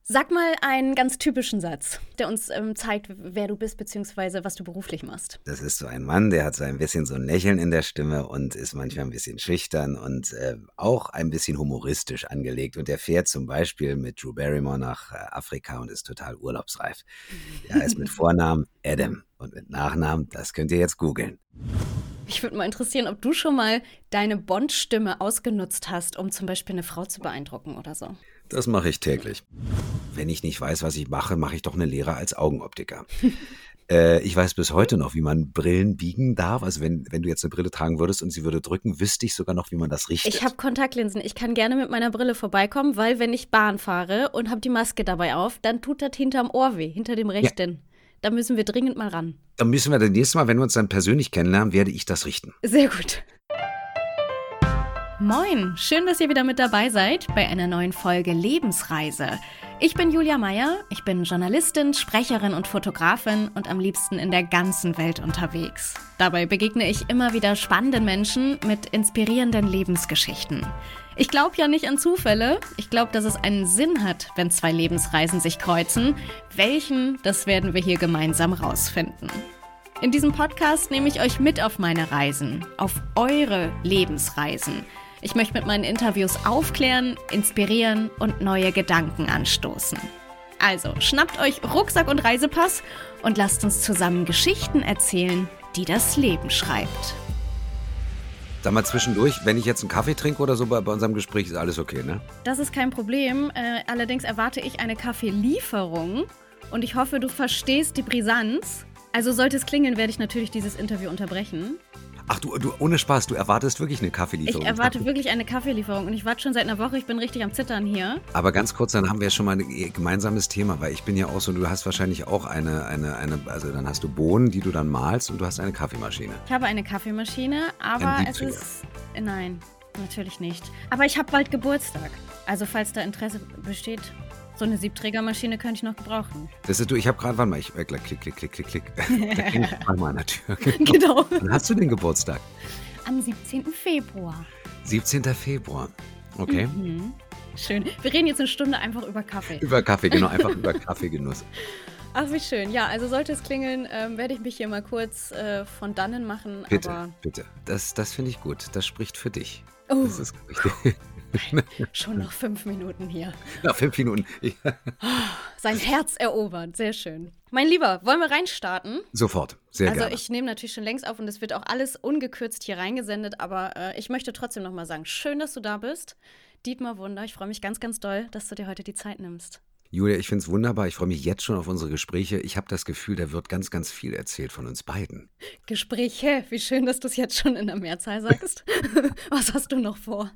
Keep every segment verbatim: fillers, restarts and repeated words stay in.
Sag mal einen ganz typischen Satz, der uns ähm, zeigt, wer du bist, beziehungsweise was du beruflich machst. Das ist so ein Mann, der hat so ein bisschen so ein Lächeln in der Stimme und ist manchmal ein bisschen schüchtern und äh, auch ein bisschen humoristisch angelegt. Und der fährt zum Beispiel mit Drew Barrymore nach äh, Afrika und ist total urlaubsreif. Er heißt mit Vornamen Adam und mit Nachnamen, das könnt ihr jetzt googeln. Mich würde mal interessieren, ob du schon mal deine Bond-Stimme ausgenutzt hast, um zum Beispiel eine Frau zu beeindrucken oder so. Das mache ich täglich. Wenn ich nicht weiß, was ich mache, mache ich doch eine Lehre als Augenoptiker. äh, ich weiß bis heute noch, wie man Brillen biegen darf. Also wenn, wenn du jetzt eine Brille tragen würdest und sie würde drücken, wüsste ich sogar noch, wie man das richtet. Ich habe Kontaktlinsen. Ich kann gerne mit meiner Brille vorbeikommen, weil wenn ich Bahn fahre und habe die Maske dabei auf, dann tut das hinterm Ohr weh, hinter dem rechten. Ja. Da müssen wir dringend mal ran. Dann müssen wir das nächste Mal, wenn wir uns dann persönlich kennenlernen, werde ich das richten. Sehr gut. Moin, schön, dass ihr wieder mit dabei seid bei einer neuen Folge Lebensreise. Ich bin Julia Meyer, ich bin Journalistin, Sprecherin und Fotografin und am liebsten in der ganzen Welt unterwegs. Dabei begegne ich immer wieder spannenden Menschen mit inspirierenden Lebensgeschichten. Ich glaube ja nicht an Zufälle, ich glaube, dass es einen Sinn hat, wenn zwei Lebensreisen sich kreuzen. Welchen, das werden wir hier gemeinsam rausfinden. In diesem Podcast nehme ich euch mit auf meine Reisen, auf eure Lebensreisen. Ich möchte mit meinen Interviews aufklären, inspirieren und neue Gedanken anstoßen. Also schnappt euch Rucksack und Reisepass und lasst uns zusammen Geschichten erzählen, die das Leben schreibt. Sag mal zwischendurch, wenn ich jetzt einen Kaffee trinke oder so bei, bei unserem Gespräch, ist alles okay, ne? Das ist kein Problem. Äh, allerdings erwarte ich eine Kaffeelieferung und ich hoffe, du verstehst die Brisanz. Also sollte es klingeln, werde ich natürlich dieses Interview unterbrechen. Ach du, du, ohne Spaß, du erwartest wirklich eine Kaffeelieferung? Ich erwarte wirklich eine Kaffeelieferung und ich warte schon seit einer Woche, ich bin richtig am Zittern hier. Aber ganz kurz, dann haben wir schon mal ein gemeinsames Thema, weil ich bin ja auch so, du hast wahrscheinlich auch eine, eine, eine, also dann hast du Bohnen, die du dann mahlst und du hast eine Kaffeemaschine. Ich habe eine Kaffeemaschine, aber es ist, nein, natürlich nicht. Aber ich habe bald Geburtstag, also falls da Interesse besteht. So eine Siebträgermaschine könnte ich noch gebrauchen. Das ist du, ich habe gerade, warte mal, ich äh, klick, klick, klick, klick, klick, klick. Da klingelt ich mal an der Tür. Genau. Wann hast du den Geburtstag? Am siebzehnten Februar. siebzehnten Februar, okay. Mhm. Schön. Wir reden jetzt eine Stunde einfach über Kaffee. Über Kaffee, genau, einfach über Kaffeegenuss. Ach, wie schön. Ja, also sollte es klingeln, ähm, werde ich mich hier mal kurz äh, von dannen machen. Bitte, aber bitte. Das, das finde ich gut. Das spricht für dich. Oh. Das ist richtig. Schon noch fünf Minuten hier. Nach fünf Minuten. Sein Herz erobert, sehr schön. Mein Lieber, wollen wir reinstarten? Sofort, sehr also gerne. Also ich nehme natürlich schon längst auf und es wird auch alles ungekürzt hier reingesendet, aber äh, ich möchte trotzdem nochmal sagen, schön, dass du da bist. Dietmar Wunder, ich freue mich ganz, ganz doll, dass du dir heute die Zeit nimmst. Julia, ich finde es wunderbar. Ich freue mich jetzt schon auf unsere Gespräche. Ich habe das Gefühl, da wird ganz, ganz viel erzählt von uns beiden. Gespräche? Wie schön, dass du es jetzt schon in der Mehrzahl sagst. Was hast du noch vor?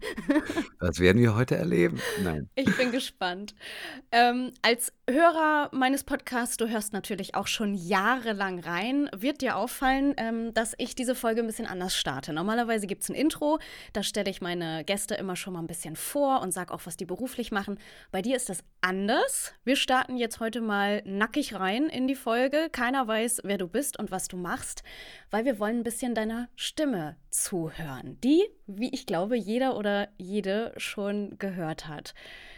Das werden wir heute erleben. Nein. Ich bin gespannt. Ähm, als Hörer meines Podcasts, du hörst natürlich auch schon jahrelang rein, wird dir auffallen, ähm, dass ich diese Folge ein bisschen anders starte. Normalerweise gibt es ein Intro, da stelle ich meine Gäste immer schon mal ein bisschen vor und sage auch, was die beruflich machen. Bei dir ist das anders. Wir starten jetzt heute mal nackig rein in die Folge. Keiner weiß, wer du bist und was du machst, weil wir wollen ein bisschen deiner Stimme zuhören, die, wie ich glaube, jeder oder jede schon gehört hat.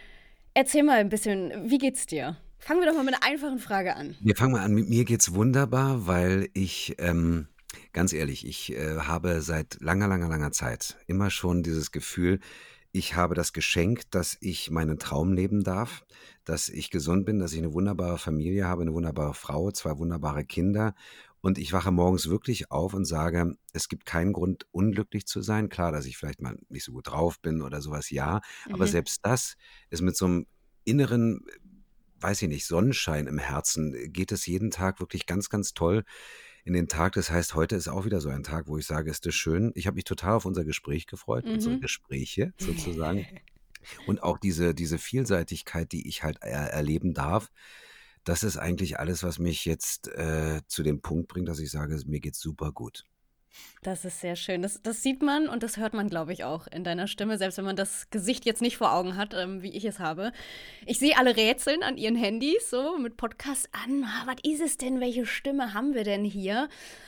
Erzähl mal ein bisschen, wie geht's dir? Fangen wir doch mal mit einer einfachen Frage an. Wir fangen mal an. Mit mir geht's wunderbar, weil ich, ähm, ganz ehrlich, ich äh, habe seit langer, langer, langer Zeit immer schon dieses Gefühl, ich habe das Geschenk, dass ich meinen Traum leben darf, dass ich gesund bin, dass ich eine wunderbare Familie habe, eine wunderbare Frau, zwei wunderbare Kinder. Und ich wache morgens wirklich auf und sage, es gibt keinen Grund, unglücklich zu sein. Klar, dass ich vielleicht mal nicht so gut drauf bin oder sowas, ja. Mhm. Aber selbst das ist mit so einem inneren, weiß ich nicht, Sonnenschein im Herzen, geht es jeden Tag wirklich ganz, ganz toll in den Tag. Das heißt, heute ist auch wieder so ein Tag, wo ich sage, ist das schön. Ich habe mich total auf unser Gespräch gefreut, mhm. unsere Gespräche sozusagen. Und auch diese, diese Vielseitigkeit, die ich halt er- erleben darf, das ist eigentlich alles, was mich jetzt äh, zu dem Punkt bringt, dass ich sage, mir geht's super gut. Das ist sehr schön. Das, das sieht man und das hört man, glaube ich, auch in deiner Stimme, selbst wenn man das Gesicht jetzt nicht vor Augen hat, ähm, wie ich es habe. Ich sehe alle Rätseln an ihren Handys, so mit Podcast an. Ah, was ist es denn? Welche Stimme haben wir denn hier?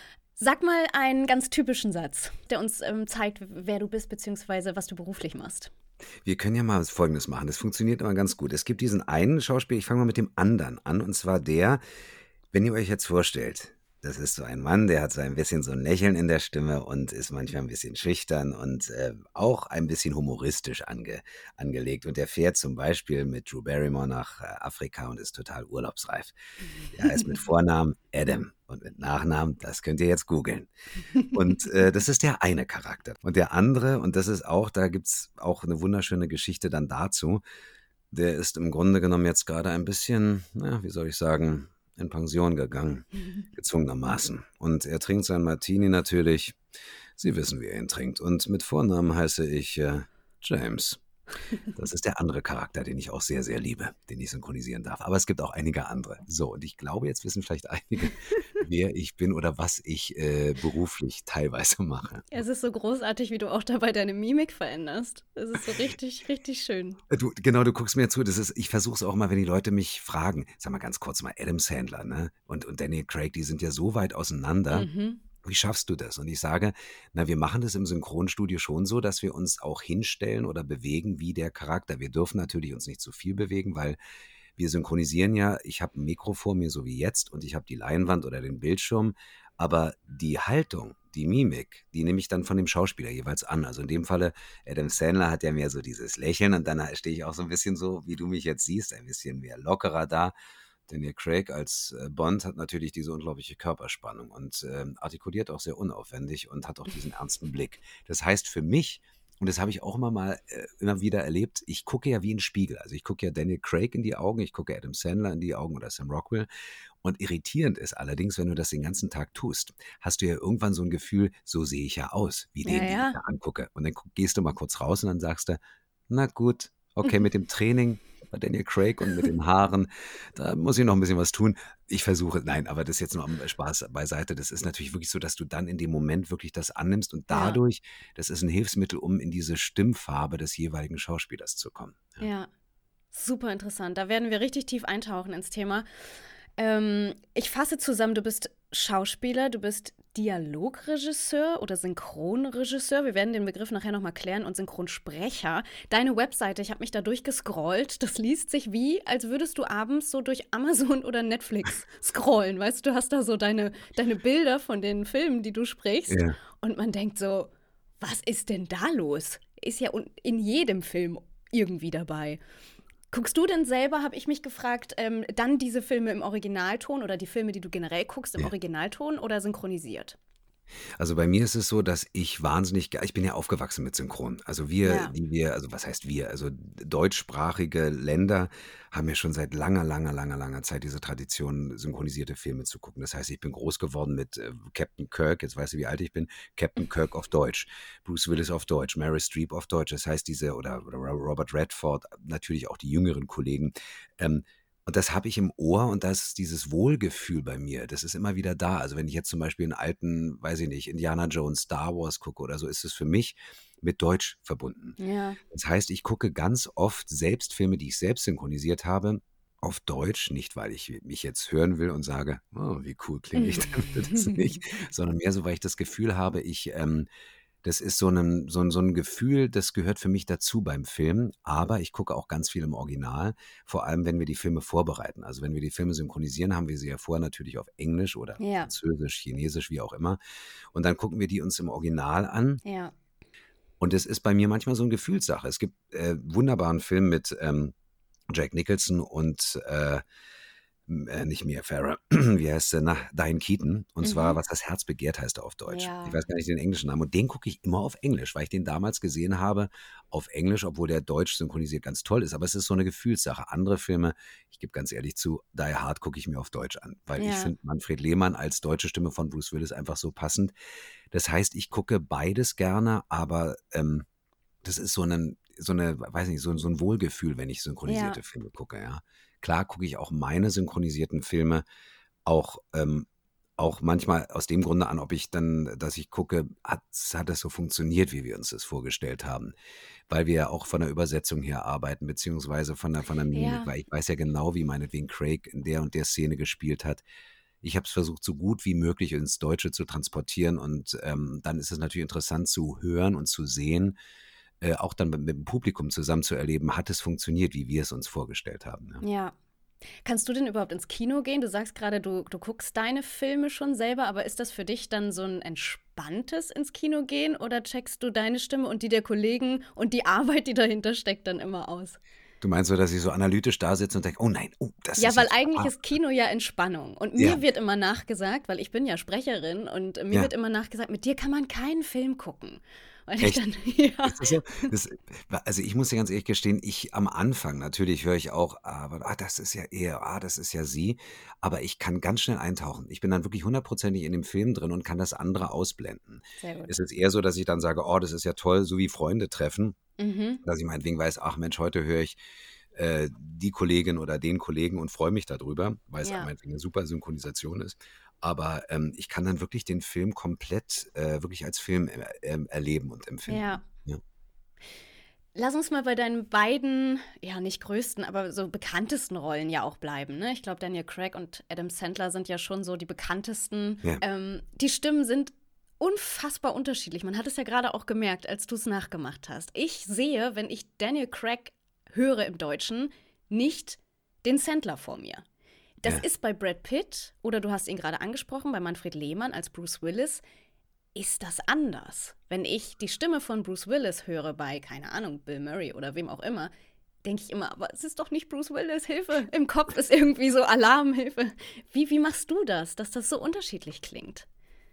Sag mal einen ganz typischen Satz, der uns ähm, zeigt, wer du bist, beziehungsweise was du beruflich machst. Wir können ja mal Folgendes machen. Das funktioniert immer ganz gut. Es gibt diesen einen Schauspieler, ich fange mal mit dem anderen an. Und zwar der, wenn ihr euch jetzt vorstellt, das ist so ein Mann, der hat so ein bisschen so ein Lächeln in der Stimme und ist manchmal ein bisschen schüchtern und äh, auch ein bisschen humoristisch ange, angelegt. Und der fährt zum Beispiel mit Drew Barrymore nach äh, Afrika und ist total urlaubsreif. Der heißt mit Vornamen Adam und mit Nachnamen, das könnt ihr jetzt googeln. Und äh, das ist der eine Charakter. Und der andere, und das ist auch, da gibt's auch eine wunderschöne Geschichte dann dazu, der ist im Grunde genommen jetzt gerade ein bisschen, na, wie soll ich sagen, in Pension gegangen, gezwungenermaßen. Und er trinkt seinen Martini natürlich. Sie wissen, wie er ihn trinkt. Und mit Vornamen heiße ich äh, James. Das ist der andere Charakter, den ich auch sehr, sehr liebe, den ich synchronisieren darf. Aber es gibt auch einige andere. So, und ich glaube, jetzt wissen vielleicht einige, wer ich bin oder was ich äh, beruflich teilweise mache. Es ist so großartig, wie du auch dabei deine Mimik veränderst. Es ist so richtig, richtig schön. Du, genau, du guckst mir zu. Das ist, ich versuche es auch mal, wenn die Leute mich fragen. Sag mal ganz kurz mal, Adam Sandler, ne? Und, und Daniel Craig, die sind ja so weit auseinander. Mhm. Wie schaffst du das? Und ich sage, na, wir machen das im Synchronstudio schon so, dass wir uns auch hinstellen oder bewegen wie der Charakter. Wir dürfen natürlich uns nicht zu viel bewegen, weil wir synchronisieren ja, ich habe ein Mikro vor mir, so wie jetzt, und ich habe die Leinwand oder den Bildschirm, aber die Haltung, die Mimik, die nehme ich dann von dem Schauspieler jeweils an. Also in dem Falle, Adam Sandler hat ja mehr so dieses Lächeln und dann stehe ich auch so ein bisschen so, wie du mich jetzt siehst, ein bisschen mehr lockerer da. Daniel Craig als äh, Bond hat natürlich diese unglaubliche Körperspannung und ähm, artikuliert auch sehr unaufwendig und hat auch diesen ernsten Blick. Das heißt für mich, und das habe ich auch immer mal äh, immer wieder erlebt, ich gucke ja wie ein Spiegel. Also ich gucke ja Daniel Craig in die Augen, ich gucke Adam Sandler in die Augen oder Sam Rockwell. Und irritierend ist allerdings, wenn du das den ganzen Tag tust, hast du ja irgendwann so ein Gefühl, so sehe ich ja aus, wie den, Ja, den ich ja. da angucke. Und dann gu- gehst du mal kurz raus und dann sagst du, na gut, okay, mit dem Training bei Daniel Craig und mit den Haaren, da muss ich noch ein bisschen was tun. Ich versuche, nein, aber das jetzt nur am Spaß beiseite. Das ist natürlich wirklich so, dass du dann in dem Moment wirklich das annimmst und Ja. dadurch, das ist ein Hilfsmittel, um in diese Stimmfarbe des jeweiligen Schauspielers zu kommen. Ja. Ja, super interessant. Da werden wir richtig tief eintauchen ins Thema. Ähm, ich fasse zusammen, du bist Schauspieler, du bist Dialogregisseur oder Synchronregisseur. Wir werden den Begriff nachher nochmal klären und Synchronsprecher. Deine Webseite, ich habe mich da durchgescrollt. Das liest sich wie, als würdest du abends so durch Amazon oder Netflix scrollen. Weißt du, du hast da so deine, deine Bilder von den Filmen, die du sprichst. Ja. Und man denkt so, was ist denn da los? Ist ja un- in jedem Film irgendwie dabei. Guckst du denn selber, habe ich mich gefragt, ähm, dann diese Filme im Originalton oder die Filme, die du generell guckst, im Ja. Originalton oder synchronisiert? Also bei mir ist es so, dass ich wahnsinnig, ge- ich bin ja aufgewachsen mit Synchron. Also wir, Ja. die wir, also was heißt wir? Also deutschsprachige Länder haben ja schon seit langer, langer, langer, langer Zeit diese Tradition, synchronisierte Filme zu gucken. Das heißt, ich bin groß geworden mit äh, Captain Kirk, jetzt weißt du, wie alt ich bin, Captain Kirk auf Deutsch, Bruce Willis auf Deutsch, Meryl Streep auf Deutsch. Das heißt, diese, oder, oder Robert Redford, natürlich auch die jüngeren Kollegen, ähm, und das habe ich im Ohr und das ist dieses Wohlgefühl bei mir. Das ist immer wieder da. Also wenn ich jetzt zum Beispiel einen alten, weiß ich nicht, Indiana Jones, Star Wars gucke oder so, ist es für mich mit Deutsch verbunden. Ja. Das heißt, ich gucke ganz oft selbst Filme, die ich selbst synchronisiert habe, auf Deutsch, nicht weil ich mich jetzt hören will und sage, oh, wie cool klinge ich denn, das nicht, sondern mehr so, weil ich das Gefühl habe, ich, ähm, das ist so ein, so, ein, so ein Gefühl, das gehört für mich dazu beim Film, aber ich gucke auch ganz viel im Original, vor allem wenn wir die Filme vorbereiten. Also wenn wir die Filme synchronisieren, haben wir sie ja vorher natürlich auf Englisch oder Ja. Französisch, Chinesisch, wie auch immer. Und dann gucken wir die uns im Original an. Ja. Und es ist bei mir manchmal so eine Gefühlssache. Es gibt äh, wunderbaren Film mit ähm, Jack Nicholson und äh, äh, nicht Mia Farrow, wie heißt sie? Na, Diane Keaton. Und zwar, Mhm. was das Herz begehrt heißt er auf Deutsch. Ich Ja. weiß gar nicht den englischen Namen. Und den gucke ich immer auf Englisch, weil ich den damals gesehen habe auf Englisch, obwohl der Deutsch synchronisiert ganz toll ist. Aber es ist so eine Gefühlssache. Andere Filme, ich gebe ganz ehrlich zu, Die Hard gucke ich mir auf Deutsch an, weil ich Ja. finde Manfred Lehmann als deutsche Stimme von Bruce Willis einfach so passend. Das heißt, ich gucke beides gerne, aber ähm, das ist so, ein, so eine, weiß nicht, so, so ein Wohlgefühl, wenn ich synchronisierte Ja. Filme gucke, ja. Klar gucke ich auch meine synchronisierten Filme auch, ähm, auch manchmal aus dem Grunde an, ob ich dann, dass ich gucke, hat, hat das so funktioniert, wie wir uns das vorgestellt haben. Weil wir ja auch von der Übersetzung her arbeiten, beziehungsweise von der, von der Mimik, Ja. weil ich weiß ja genau, wie meinetwegen Craig in der und der Szene gespielt hat. Ich habe es versucht, so gut wie möglich ins Deutsche zu transportieren und ähm, dann ist es natürlich interessant zu hören und zu sehen, äh, auch dann mit, mit dem Publikum zusammen zu erleben, hat es funktioniert, wie wir es uns vorgestellt haben. Ne? Ja. Kannst du denn überhaupt ins Kino gehen? Du sagst gerade, du, du guckst deine Filme schon selber, aber ist das für dich dann so ein entspanntes ins Kino gehen oder checkst du deine Stimme und die der Kollegen und die Arbeit, die dahinter steckt, dann immer aus? Du meinst so, dass ich so analytisch da sitze und denke, oh nein, oh, das Ja, ist weil jetzt, eigentlich ah, ist Kino ja Entspannung. Und ja, mir wird immer nachgesagt, weil ich bin ja Sprecherin und mir ja, wird immer nachgesagt, mit dir kann man keinen Film gucken. Und ich echt. dann, ja. Ist das so? Das, also ich muss dir ganz ehrlich gestehen, ich am Anfang natürlich höre ich auch, aber ah, das ist ja er, ah, das ist ja sie, aber ich kann ganz schnell eintauchen. Ich bin dann wirklich hundertprozentig in dem Film drin und kann das andere ausblenden. Sehr Es gut. ist eher so, dass ich dann sage, oh, das ist ja toll, so wie Freunde treffen, Mhm. dass ich meinetwegen weiß, ach Mensch, heute höre ich äh, die Kollegin oder den Kollegen und freue mich darüber, weil es Ja. meinetwegen eine super Synchronisation ist. Aber ähm, ich kann dann wirklich den Film komplett äh, wirklich als Film äh, ähm, erleben und Ja. empfinden. Ja. Lass uns mal bei deinen beiden, ja nicht größten, aber so bekanntesten Rollen ja auch bleiben. Ne? Ich glaube, Daniel Craig und Adam Sandler sind ja schon so die bekanntesten. Ja. Ähm, die Stimmen sind unfassbar unterschiedlich. Man hat es ja gerade auch gemerkt, als du es nachgemacht hast. Ich sehe, wenn ich Daniel Craig höre im Deutschen, nicht den Sandler vor mir. Das Ja. ist bei Brad Pitt, oder du hast ihn gerade angesprochen, bei Manfred Lehmann als Bruce Willis, ist das anders. Wenn ich die Stimme von Bruce Willis höre bei, keine Ahnung, Bill Murray oder wem auch immer, denke ich immer, aber es ist doch nicht Bruce Willis, Hilfe. Im Kopf ist irgendwie so Alarmhilfe. Wie, wie machst du das, dass das so unterschiedlich klingt?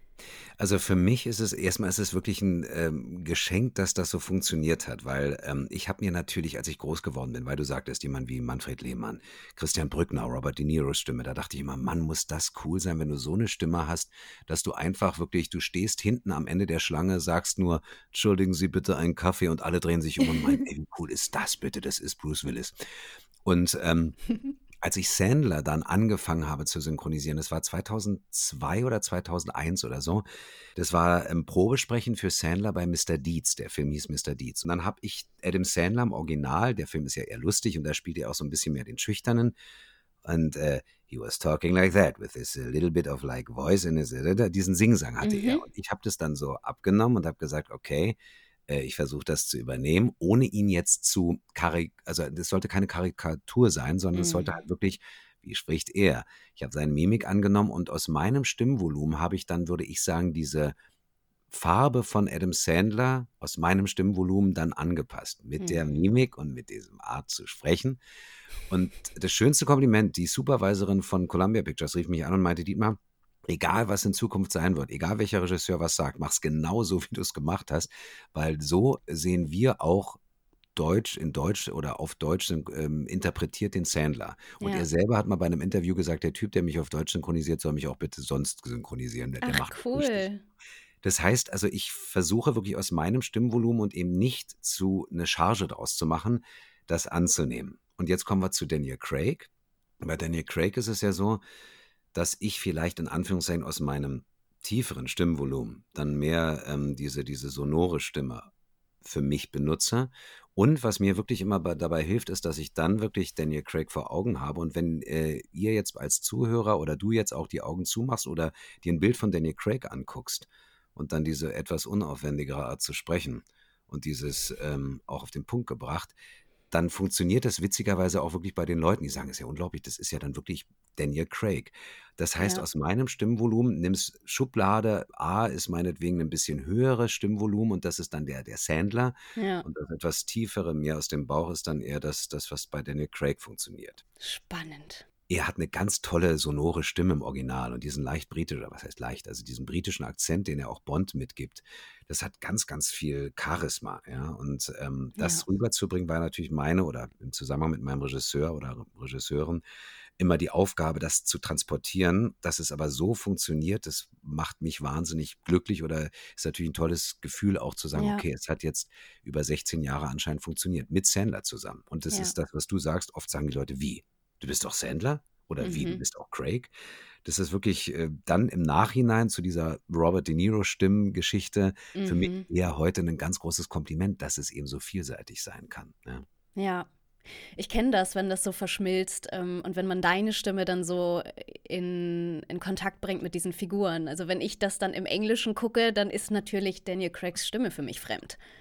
Also für mich ist es erstmal ist es wirklich ein ähm, Geschenk, dass das so funktioniert hat, weil ähm, ich habe mir natürlich, als ich groß geworden bin, weil du sagtest, jemand wie Manfred Lehmann, Christian Brückner, Robert De Niros Stimme, da dachte ich immer, Mann, muss das cool sein, wenn du so eine Stimme hast, dass du einfach wirklich, du stehst hinten am Ende der Schlange, sagst nur, entschuldigen Sie bitte einen Kaffee und alle drehen sich um und meinen, ey, wie cool ist das bitte, das ist Bruce Willis. Und ähm, als ich Sandler dann angefangen habe zu synchronisieren, das war zweitausendzwei oder zweitausendeins oder so, das war ein Probesprechen für Sandler bei Mister Deeds. Der Film hieß Mister Deeds. Und dann habe ich Adam Sandler im Original, der Film ist ja eher lustig und da spielt er auch so ein bisschen mehr den Schüchternen. Und äh, he was talking like that, with this a little bit of like voice in his, diesen Singsang hatte er. Mhm. Und ich habe das dann so abgenommen und habe gesagt, okay, äh, ich versuche das zu übernehmen, ohne ihn jetzt zu karik, also das sollte keine Karikatur sein, sondern es sollte Mhm. halt wirklich, wie spricht er? Ich habe seine Mimik angenommen und aus meinem Stimmvolumen habe ich dann, würde ich sagen, diese Farbe von Adam Sandler aus meinem Stimmvolumen dann angepasst, mit der Mhm. Mimik und mit diesem Art zu sprechen. Und das schönste Kompliment, die Supervisorin von Columbia Pictures rief mich an und meinte, Dietmar, egal was in Zukunft sein wird, egal welcher Regisseur was sagt, mach's genau so, wie du es gemacht hast, weil so sehen wir auch Deutsch in Deutsch oder auf Deutsch syn- ähm, interpretiert den Sandler. Und er Ja. selber hat mal bei einem Interview gesagt, der Typ, der mich auf Deutsch synchronisiert, soll mich auch bitte sonst synchronisieren, der, der Ach, macht das richtig. cool. Das heißt also, ich versuche wirklich aus meinem Stimmvolumen und eben nicht zu eine Charge draus zu machen, das anzunehmen. Und jetzt kommen wir zu Daniel Craig. Bei Daniel Craig ist es ja so, dass ich vielleicht in Anführungszeichen aus meinem tieferen Stimmvolumen dann mehr ähm, diese, diese sonore Stimme für mich benutze. Und was mir wirklich immer bei, dabei hilft, ist, dass ich dann wirklich Daniel Craig vor Augen habe. Und wenn äh, ihr jetzt als Zuhörer oder du jetzt auch die Augen zumachst oder dir ein Bild von Daniel Craig anguckst und dann diese etwas unaufwendigere Art zu sprechen und dieses ähm, auch auf den Punkt gebracht, dann funktioniert das witzigerweise auch wirklich bei den Leuten, die sagen, es ist ja unglaublich, das ist ja dann wirklich Daniel Craig. Das heißt, Ja. aus meinem Stimmvolumen nimmst Schublade A ist meinetwegen ein bisschen höheres Stimmvolumen und das ist dann der, der Sandler Ja. und das etwas tiefere mehr aus dem Bauch ist dann eher das, das, was bei Daniel Craig funktioniert. Spannend. Er hat eine ganz tolle sonore Stimme im Original und diesen leicht britischen, oder was heißt leicht, also diesen britischen Akzent, den er auch Bond mitgibt, das hat ganz, ganz viel Charisma, ja. Und ähm, Ja. das rüberzubringen war natürlich meine oder im Zusammenhang mit meinem Regisseur oder Regisseurin immer die Aufgabe, das zu transportieren. Dass es aber so funktioniert, das macht mich wahnsinnig glücklich oder ist natürlich ein tolles Gefühl auch zu sagen, Ja. okay, es hat jetzt über sechzehn Jahre anscheinend funktioniert, mit Sandler zusammen. Und das Ja. ist das, was du sagst, oft sagen die Leute, wie? Du bist doch Sandler? Oder wie, du Mhm. bist auch Craig? Das ist wirklich äh, dann im Nachhinein zu dieser Robert De Niro-Stimmengeschichte für mich Mhm. eher heute ein ganz großes Kompliment, dass es eben so vielseitig sein kann. Ja, Ja. Ich kenne das, wenn das so verschmilzt ähm, und wenn man deine Stimme dann so in, in Kontakt bringt mit diesen Figuren. Also wenn ich das dann im Englischen gucke, dann ist natürlich Daniel Craigs Stimme für mich fremd.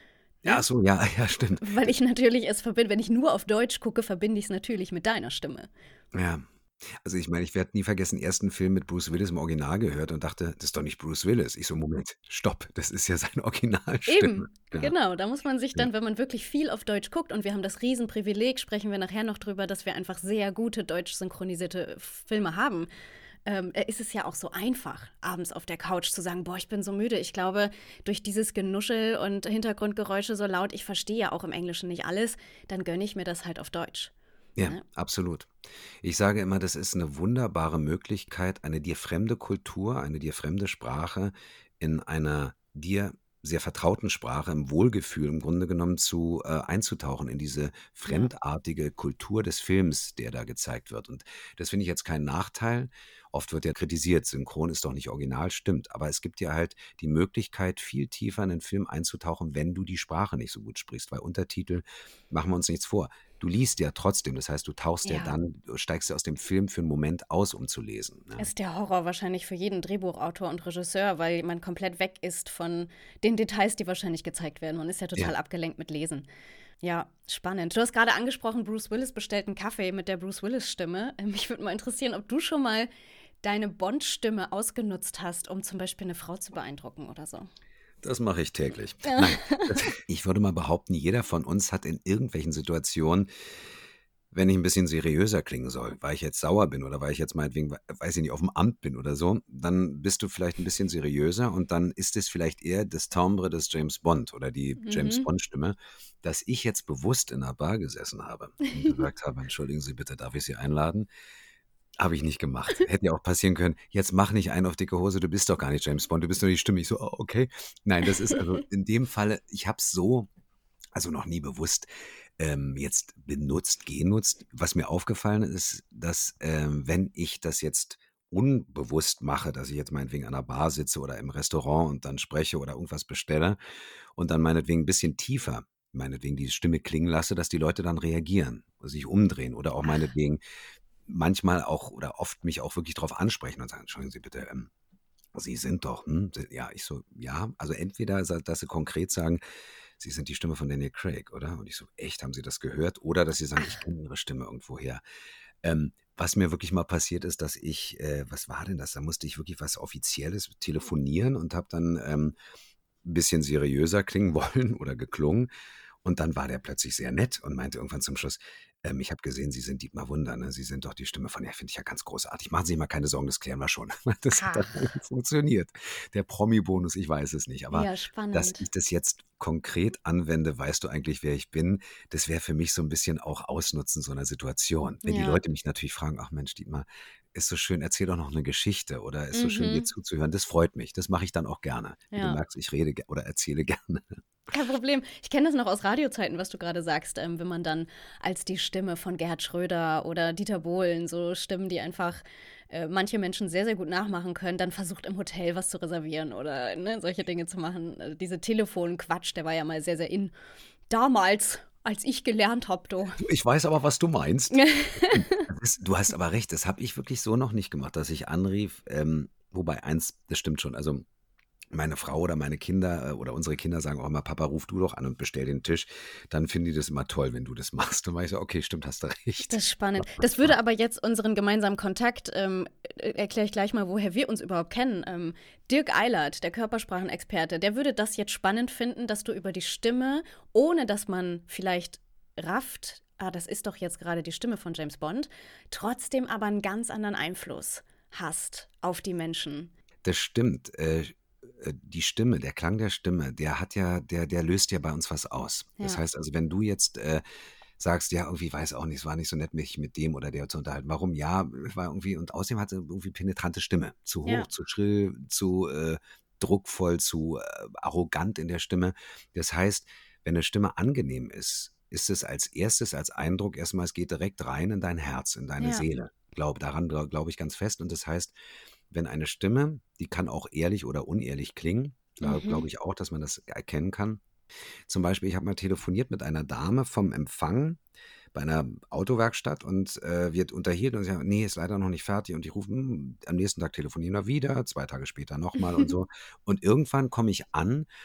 Ach Ne? so, ja, ja, stimmt. Weil ich natürlich es verbinde, wenn ich nur auf Deutsch gucke, verbinde ich es natürlich mit deiner Stimme. Ja. Also ich meine, ich werde nie vergessen, ersten Film mit Bruce Willis im Original gehört und dachte, das ist doch nicht Bruce Willis. Ich so, Moment, stopp, das ist ja seine Originalstimme. Eben, Ja, genau. Da muss man sich ja, dann, wenn man wirklich viel auf Deutsch guckt, und wir haben das Riesenprivileg, sprechen wir nachher noch drüber, dass wir einfach sehr gute deutsch synchronisierte Filme haben, ähm, äh, ist es ja auch so einfach, abends auf der Couch zu sagen, boah, ich bin so müde. Ich glaube, durch dieses Genuschel und Hintergrundgeräusche so laut, ich verstehe ja auch im Englischen nicht alles, dann gönne ich mir das halt auf Deutsch. ja, Ne? absolut. Ich sage immer, das ist eine wunderbare Möglichkeit, eine dir fremde Kultur, eine dir fremde Sprache in einer dir sehr vertrauten Sprache, im Wohlgefühl im Grunde genommen zu äh, einzutauchen in diese Ja. fremdartige Kultur des Films, der da gezeigt wird. Und das finde ich jetzt kein Nachteil. Oft wird ja kritisiert, synchron ist doch nicht original, stimmt. Aber es gibt ja halt die Möglichkeit, viel tiefer in den Film einzutauchen, wenn du die Sprache nicht so gut sprichst. Weil Untertitel, machen wir uns nichts vor. Du liest ja trotzdem, das heißt, du tauchst ja Ja. dann, du steigst ja aus dem Film für einen Moment aus, um zu lesen. Ne? Ist der Horror wahrscheinlich für jeden Drehbuchautor und Regisseur, weil man komplett weg ist von den Details, die wahrscheinlich gezeigt werden. Man ist ja total Ja. abgelenkt mit Lesen. Ja, spannend. Du hast gerade angesprochen, Bruce Willis bestellt einen Kaffee mit der Bruce Willis-Stimme. Ähm, Mich würde mal interessieren, ob du schon mal deine Bond-Stimme ausgenutzt hast, um zum Beispiel eine Frau zu beeindrucken oder so. Das mache ich täglich. Ja. Nein, das, ich würde mal behaupten, jeder von uns hat in irgendwelchen Situationen, wenn ich ein bisschen seriöser klingen soll, weil ich jetzt sauer bin oder weil ich jetzt meinetwegen, we- weiß ich nicht, auf dem Amt bin oder so, dann bist du vielleicht ein bisschen seriöser und dann ist es vielleicht eher das Timbre des James Bond oder die James Mhm. Bond-Stimme, dass ich jetzt bewusst in einer Bar gesessen habe und gesagt habe, entschuldigen Sie bitte, darf ich Sie einladen? Habe ich nicht gemacht. Hätte ja auch passieren können, jetzt mach nicht einen auf dicke Hose, du bist doch gar nicht James Bond, du bist nur die Stimme. Ich so, oh, okay. Nein, das ist also in dem Falle, ich habe es so, also noch nie bewusst ähm, jetzt benutzt, genutzt. Was mir aufgefallen ist, dass ähm, wenn ich das jetzt unbewusst mache, dass ich jetzt meinetwegen an einer Bar sitze oder im Restaurant und dann spreche oder irgendwas bestelle und dann meinetwegen ein bisschen tiefer, meinetwegen die Stimme klingen lasse, dass die Leute dann reagieren, sich umdrehen oder auch Ach, meinetwegen manchmal auch oder oft mich auch wirklich drauf ansprechen und sagen, entschuldigen Sie bitte, ähm, Sie sind doch, hm? Sie- Ja, ich so, ja, also entweder, sa- dass sie konkret sagen, Sie sind die Stimme von Daniel Craig, oder? Und ich so, echt, haben Sie das gehört? Oder dass sie sagen, ich ach, kenne Ihre Stimme irgendwoher. Ähm, was mir wirklich mal passiert ist, dass ich, äh, was war denn das? Da musste ich wirklich was Offizielles telefonieren und habe dann ähm, ein bisschen seriöser klingen wollen oder geklungen. Und dann war der plötzlich sehr nett und meinte irgendwann zum Schluss, ähm, ich habe gesehen, Sie sind Dietmar Wunder, ne? Sie sind doch die Stimme von, ja, finde ich ja ganz großartig. Machen Sie sich mal keine Sorgen, das klären wir schon. Das hat dann ach. funktioniert. Der Promi-Bonus, ich weiß es nicht. Aber Ja, dass spannend. ich das jetzt konkret anwende, weißt du eigentlich, wer ich bin, das wäre für mich so ein bisschen auch Ausnutzen so einer Situation. Wenn die Ja. Leute mich natürlich fragen, ach Mensch, Dietmar, ist so schön, erzähl doch noch eine Geschichte oder ist so schön, dir Mhm. zuzuhören, das freut mich. Das mache ich dann auch gerne. Wie du Ja. merkst, ich rede ge- oder erzähle gerne. Kein Problem. Ich kenne das noch aus Radiozeiten, was du gerade sagst, ähm, wenn man dann als die Stimme von Gerhard Schröder oder Dieter Bohlen, so Stimmen, die einfach äh, manche Menschen sehr, sehr gut nachmachen können, dann versucht im Hotel was zu reservieren oder ne, solche Dinge zu machen. Also diese Telefonquatsch, der war ja mal sehr, sehr in. Damals, als ich gelernt habe, du. Du, ich weiß aber, was du meinst. Stimmt. Das ist, du hast aber recht, das habe ich wirklich so noch nicht gemacht, dass ich anrief, ähm, wobei eins, das stimmt schon, also meine Frau oder meine Kinder äh, oder unsere Kinder sagen auch immer, Papa, ruf du doch an und bestell den Tisch. Dann finden die das immer toll, wenn du das machst. Und dann war ich so, okay, stimmt, hast du Das recht. ist spannend. Das würde aber jetzt unseren gemeinsamen Kontakt, ähm, äh, erkläre ich gleich mal, woher wir uns überhaupt kennen. Ähm, Dirk Eilert, der Körpersprachenexperte, der würde das jetzt spannend finden, dass du über die Stimme, ohne dass man vielleicht rafft, ah, das ist doch jetzt gerade die Stimme von James Bond, trotzdem aber einen ganz anderen Einfluss hast auf die Menschen. Das stimmt. Äh, äh, die Stimme, der Klang der Stimme, der hat ja, der, der löst ja bei uns was aus. Das Ja, heißt also, wenn du jetzt äh, sagst, ja, irgendwie weiß auch nicht, es war nicht so nett, mich mit dem oder der zu unterhalten. Warum? Ja, es war irgendwie, und außerdem hatte irgendwie penetrante Stimme. Zu hoch, ja, zu schrill, zu äh, druckvoll, zu äh, arrogant in der Stimme. Das heißt, wenn eine Stimme angenehm ist, ist es als erstes, als Eindruck erstmal, es geht direkt rein in dein Herz, in deine ja. Seele. Glaub, daran glaube ich ganz fest. Und das heißt, wenn eine Stimme, die kann auch ehrlich oder unehrlich klingen, da Mhm. glaube ich auch, dass man das erkennen kann. Zum Beispiel, ich habe mal telefoniert mit einer Dame vom Empfang bei einer Autowerkstatt und äh, wir unterhielten uns, ja, nee, ist leider noch nicht fertig. Und die rufen, hm, am nächsten Tag telefonieren wir wieder, zwei Tage später nochmal und so. Und irgendwann komme ich an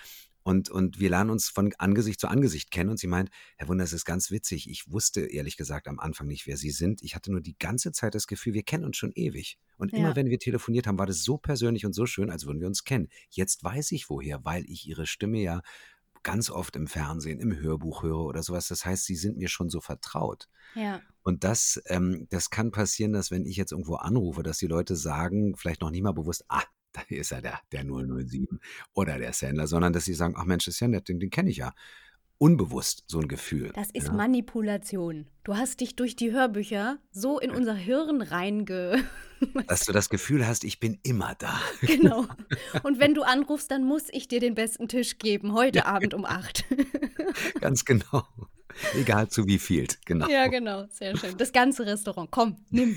Und, und wir lernen uns von Angesicht zu Angesicht kennen und sie meint, Herr Wunder, es ist ganz witzig. Ich wusste ehrlich gesagt am Anfang nicht, wer Sie sind. Ich hatte nur die ganze Zeit das Gefühl, wir kennen uns schon ewig. Und immer Ja. wenn wir telefoniert haben, war das so persönlich und so schön, als würden wir uns kennen. Jetzt weiß ich woher, weil ich Ihre Stimme ja ganz oft im Fernsehen, im Hörbuch höre oder sowas. Das heißt, Sie sind mir schon so vertraut. Ja. Und das, ähm, das kann passieren, dass wenn ich jetzt irgendwo anrufe, dass die Leute sagen, vielleicht noch nicht mal bewusst, ah, da ist ja der, der null null sieben oder der Sender, sondern dass sie sagen, ach Mensch, das ist ja nett, den, den kenne ich ja. Unbewusst so ein Gefühl. Das ist Ja. Manipulation. Du hast dich durch die Hörbücher so in unser Hirn reinge... Dass du das Gefühl hast, ich bin immer da. Genau. Und wenn du anrufst, dann muss ich dir den besten Tisch geben, heute Ja. Abend um acht. Ganz genau. Egal zu wie viel, genau. Ja, genau, sehr schön. Das ganze Restaurant, komm, nimm.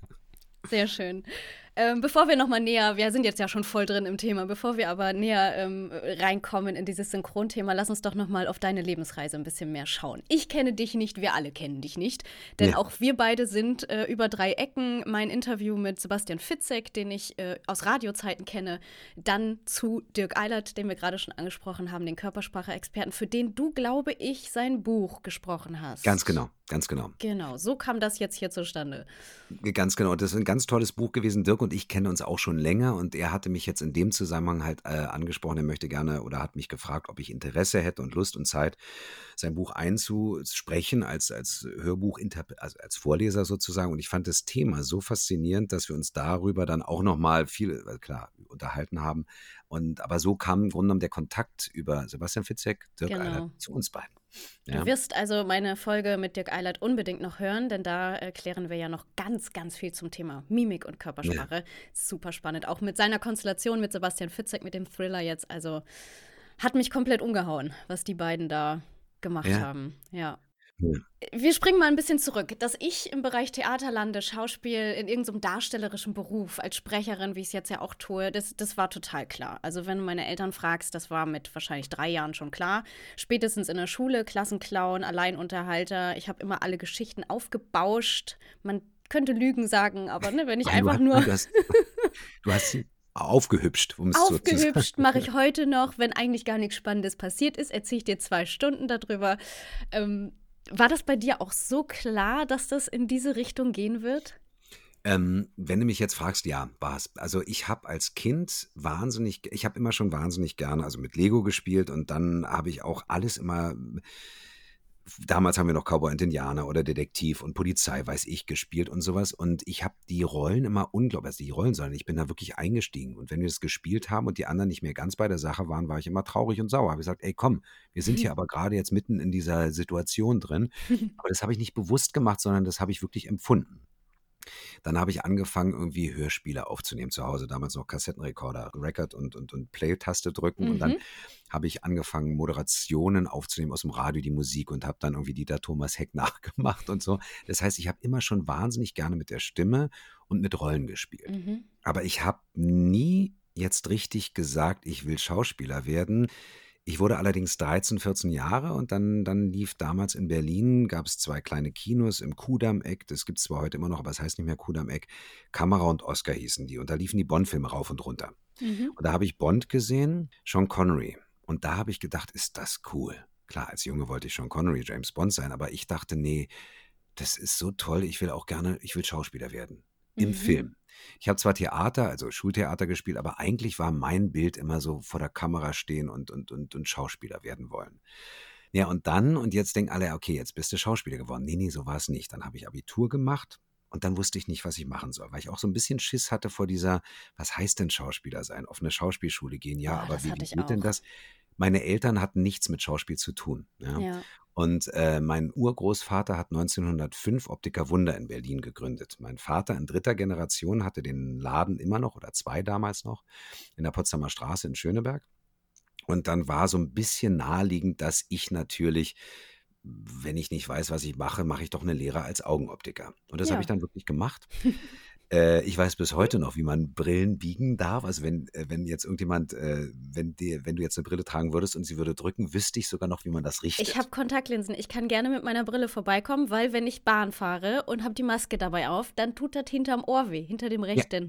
Sehr schön. Ähm, bevor wir nochmal näher, wir sind jetzt ja schon voll drin im Thema, bevor wir aber näher ähm, reinkommen in dieses Synchronthema, lass uns doch nochmal auf deine Lebensreise ein bisschen mehr schauen. Ich kenne dich nicht, wir alle kennen dich nicht, denn Ja. auch wir beide sind äh, über drei Ecken. Mein Interview mit Sebastian Fitzek, den ich äh, aus Radiozeiten kenne, dann zu Dirk Eilert, den wir gerade schon angesprochen haben, den Körpersprache-Experten, für den du, glaube ich, sein Buch gesprochen hast. Ganz genau, ganz genau. Genau, so kam das jetzt hier zustande. Ganz genau. Das ist ein ganz tolles Buch gewesen. Dirk und ich kennen uns auch schon länger und er hatte mich jetzt in dem Zusammenhang halt äh, angesprochen, er möchte gerne oder hat mich gefragt, ob ich Interesse hätte und Lust und Zeit, sein Buch einzusprechen als, als Hörbuch, also als Vorleser sozusagen. Und ich fand das Thema so faszinierend, dass wir uns darüber dann auch nochmal viel, äh, klar, unterhalten haben. Und aber so kam im Grunde genommen der Kontakt über Sebastian Fitzek, Dirk Genau. Eilert zu uns beiden. Ja. Du wirst also meine Folge mit Dirk Eilert unbedingt noch hören, denn da erklären wir ja noch ganz, ganz viel zum Thema Mimik und Körpersprache. Ja. Super spannend. Auch mit seiner Konstellation mit Sebastian Fitzek, mit dem Thriller jetzt. Also hat mich komplett umgehauen, was die beiden da gemacht Ja. haben. Ja. Ja. Wir springen mal ein bisschen zurück. Dass ich im Bereich Theater lande, Schauspiel, in irgendeinem darstellerischen Beruf, als Sprecherin, wie ich es jetzt ja auch tue, das, das war total klar. Also wenn du meine Eltern fragst, das war mit wahrscheinlich drei Jahren schon klar. Spätestens in der Schule, Klassenclown, Alleinunterhalter. Ich habe immer alle Geschichten aufgebauscht. Man könnte Lügen sagen, aber ne, wenn ich Nein, einfach du, nur... Du hast, du hast sie aufgehübscht, um es so zu sagen. Aufgehübscht mache ich heute noch, wenn eigentlich gar nichts Spannendes passiert ist, erzähle ich dir zwei Stunden darüber. Ähm, War das bei dir auch so klar, dass das in diese Richtung gehen wird? Ähm, wenn du mich jetzt fragst, ja, war es. Also ich habe als Kind wahnsinnig, ich habe immer schon wahnsinnig gerne, also mit Lego gespielt und dann habe ich auch alles immer, damals haben wir noch Cowboy und Indianer oder Detektiv und Polizei, weiß ich, gespielt und sowas und ich habe die Rollen immer unglaublich, also die Rollen, sondern ich bin da wirklich eingestiegen und wenn wir das gespielt haben und die anderen nicht mehr ganz bei der Sache waren, war ich immer traurig und sauer. Habe gesagt, ey komm, wir sind hier aber gerade jetzt mitten in dieser Situation drin, aber das habe ich nicht bewusst gemacht, sondern das habe ich wirklich empfunden. Dann habe ich angefangen, irgendwie Hörspiele aufzunehmen zu Hause, damals noch Kassettenrekorder, Record und, und, und Play-Taste drücken Mhm. und dann habe ich angefangen, Moderationen aufzunehmen aus dem Radio, die Musik und habe dann irgendwie Dieter Thomas Heck nachgemacht und so. Das heißt, ich habe immer schon wahnsinnig gerne mit der Stimme und mit Rollen gespielt. Mhm. Aber ich habe nie jetzt richtig gesagt, ich will Schauspieler werden. Ich wurde allerdings dreizehn, vierzehn Jahre und dann, dann lief damals in Berlin, gab es zwei kleine Kinos im Kudamm-Eck, das gibt es zwar heute immer noch, aber es heißt nicht mehr Kudamm-Eck, Kamera und Oscar hießen die und da liefen die Bond-Filme rauf und runter. Mhm. Und da habe ich Bond gesehen, Sean Connery und da habe ich gedacht, ist das cool. Klar, als Junge wollte ich Sean Connery, James Bond sein, aber ich dachte, nee, das ist so toll, ich will auch gerne, ich will Schauspieler werden. Im Mhm. Film. Ich habe zwar Theater, also Schultheater gespielt, aber eigentlich war mein Bild immer so vor der Kamera stehen und, und, und, und Schauspieler werden wollen. Ja, und dann, und jetzt denken alle, okay, jetzt bist du Schauspieler geworden. Nee, nee, so war es nicht. Dann habe ich Abitur gemacht und dann wusste ich nicht, was ich machen soll, weil ich auch so ein bisschen Schiss hatte vor dieser, was heißt denn Schauspieler sein? Auf eine Schauspielschule gehen, ja, Oh, aber das wie, hatte wie ich geht denn auch. das? Meine Eltern hatten nichts mit Schauspiel zu tun. Ja. Ja. Und äh, mein Urgroßvater hat neunzehnhundertfünf Optiker Wunder in Berlin gegründet. Mein Vater in dritter Generation hatte den Laden immer noch oder zwei damals noch in der Potsdamer Straße in Schöneberg. Und dann war so ein bisschen naheliegend, dass ich natürlich, wenn ich nicht weiß, was ich mache, mache ich doch eine Lehre als Augenoptiker. Und das habe ich Ja. dann wirklich gemacht. Äh, ich weiß bis heute noch, wie man Brillen biegen darf. Also wenn, äh, wenn jetzt irgendjemand, äh, wenn, dir, wenn du jetzt eine Brille tragen würdest und sie würde drücken, wüsste ich sogar noch, wie man das richtet. Ich habe Kontaktlinsen. Ich kann gerne mit meiner Brille vorbeikommen, weil wenn ich Bahn fahre und habe die Maske dabei auf, dann tut das hinterm Ohr weh, hinter dem Ja, rechten.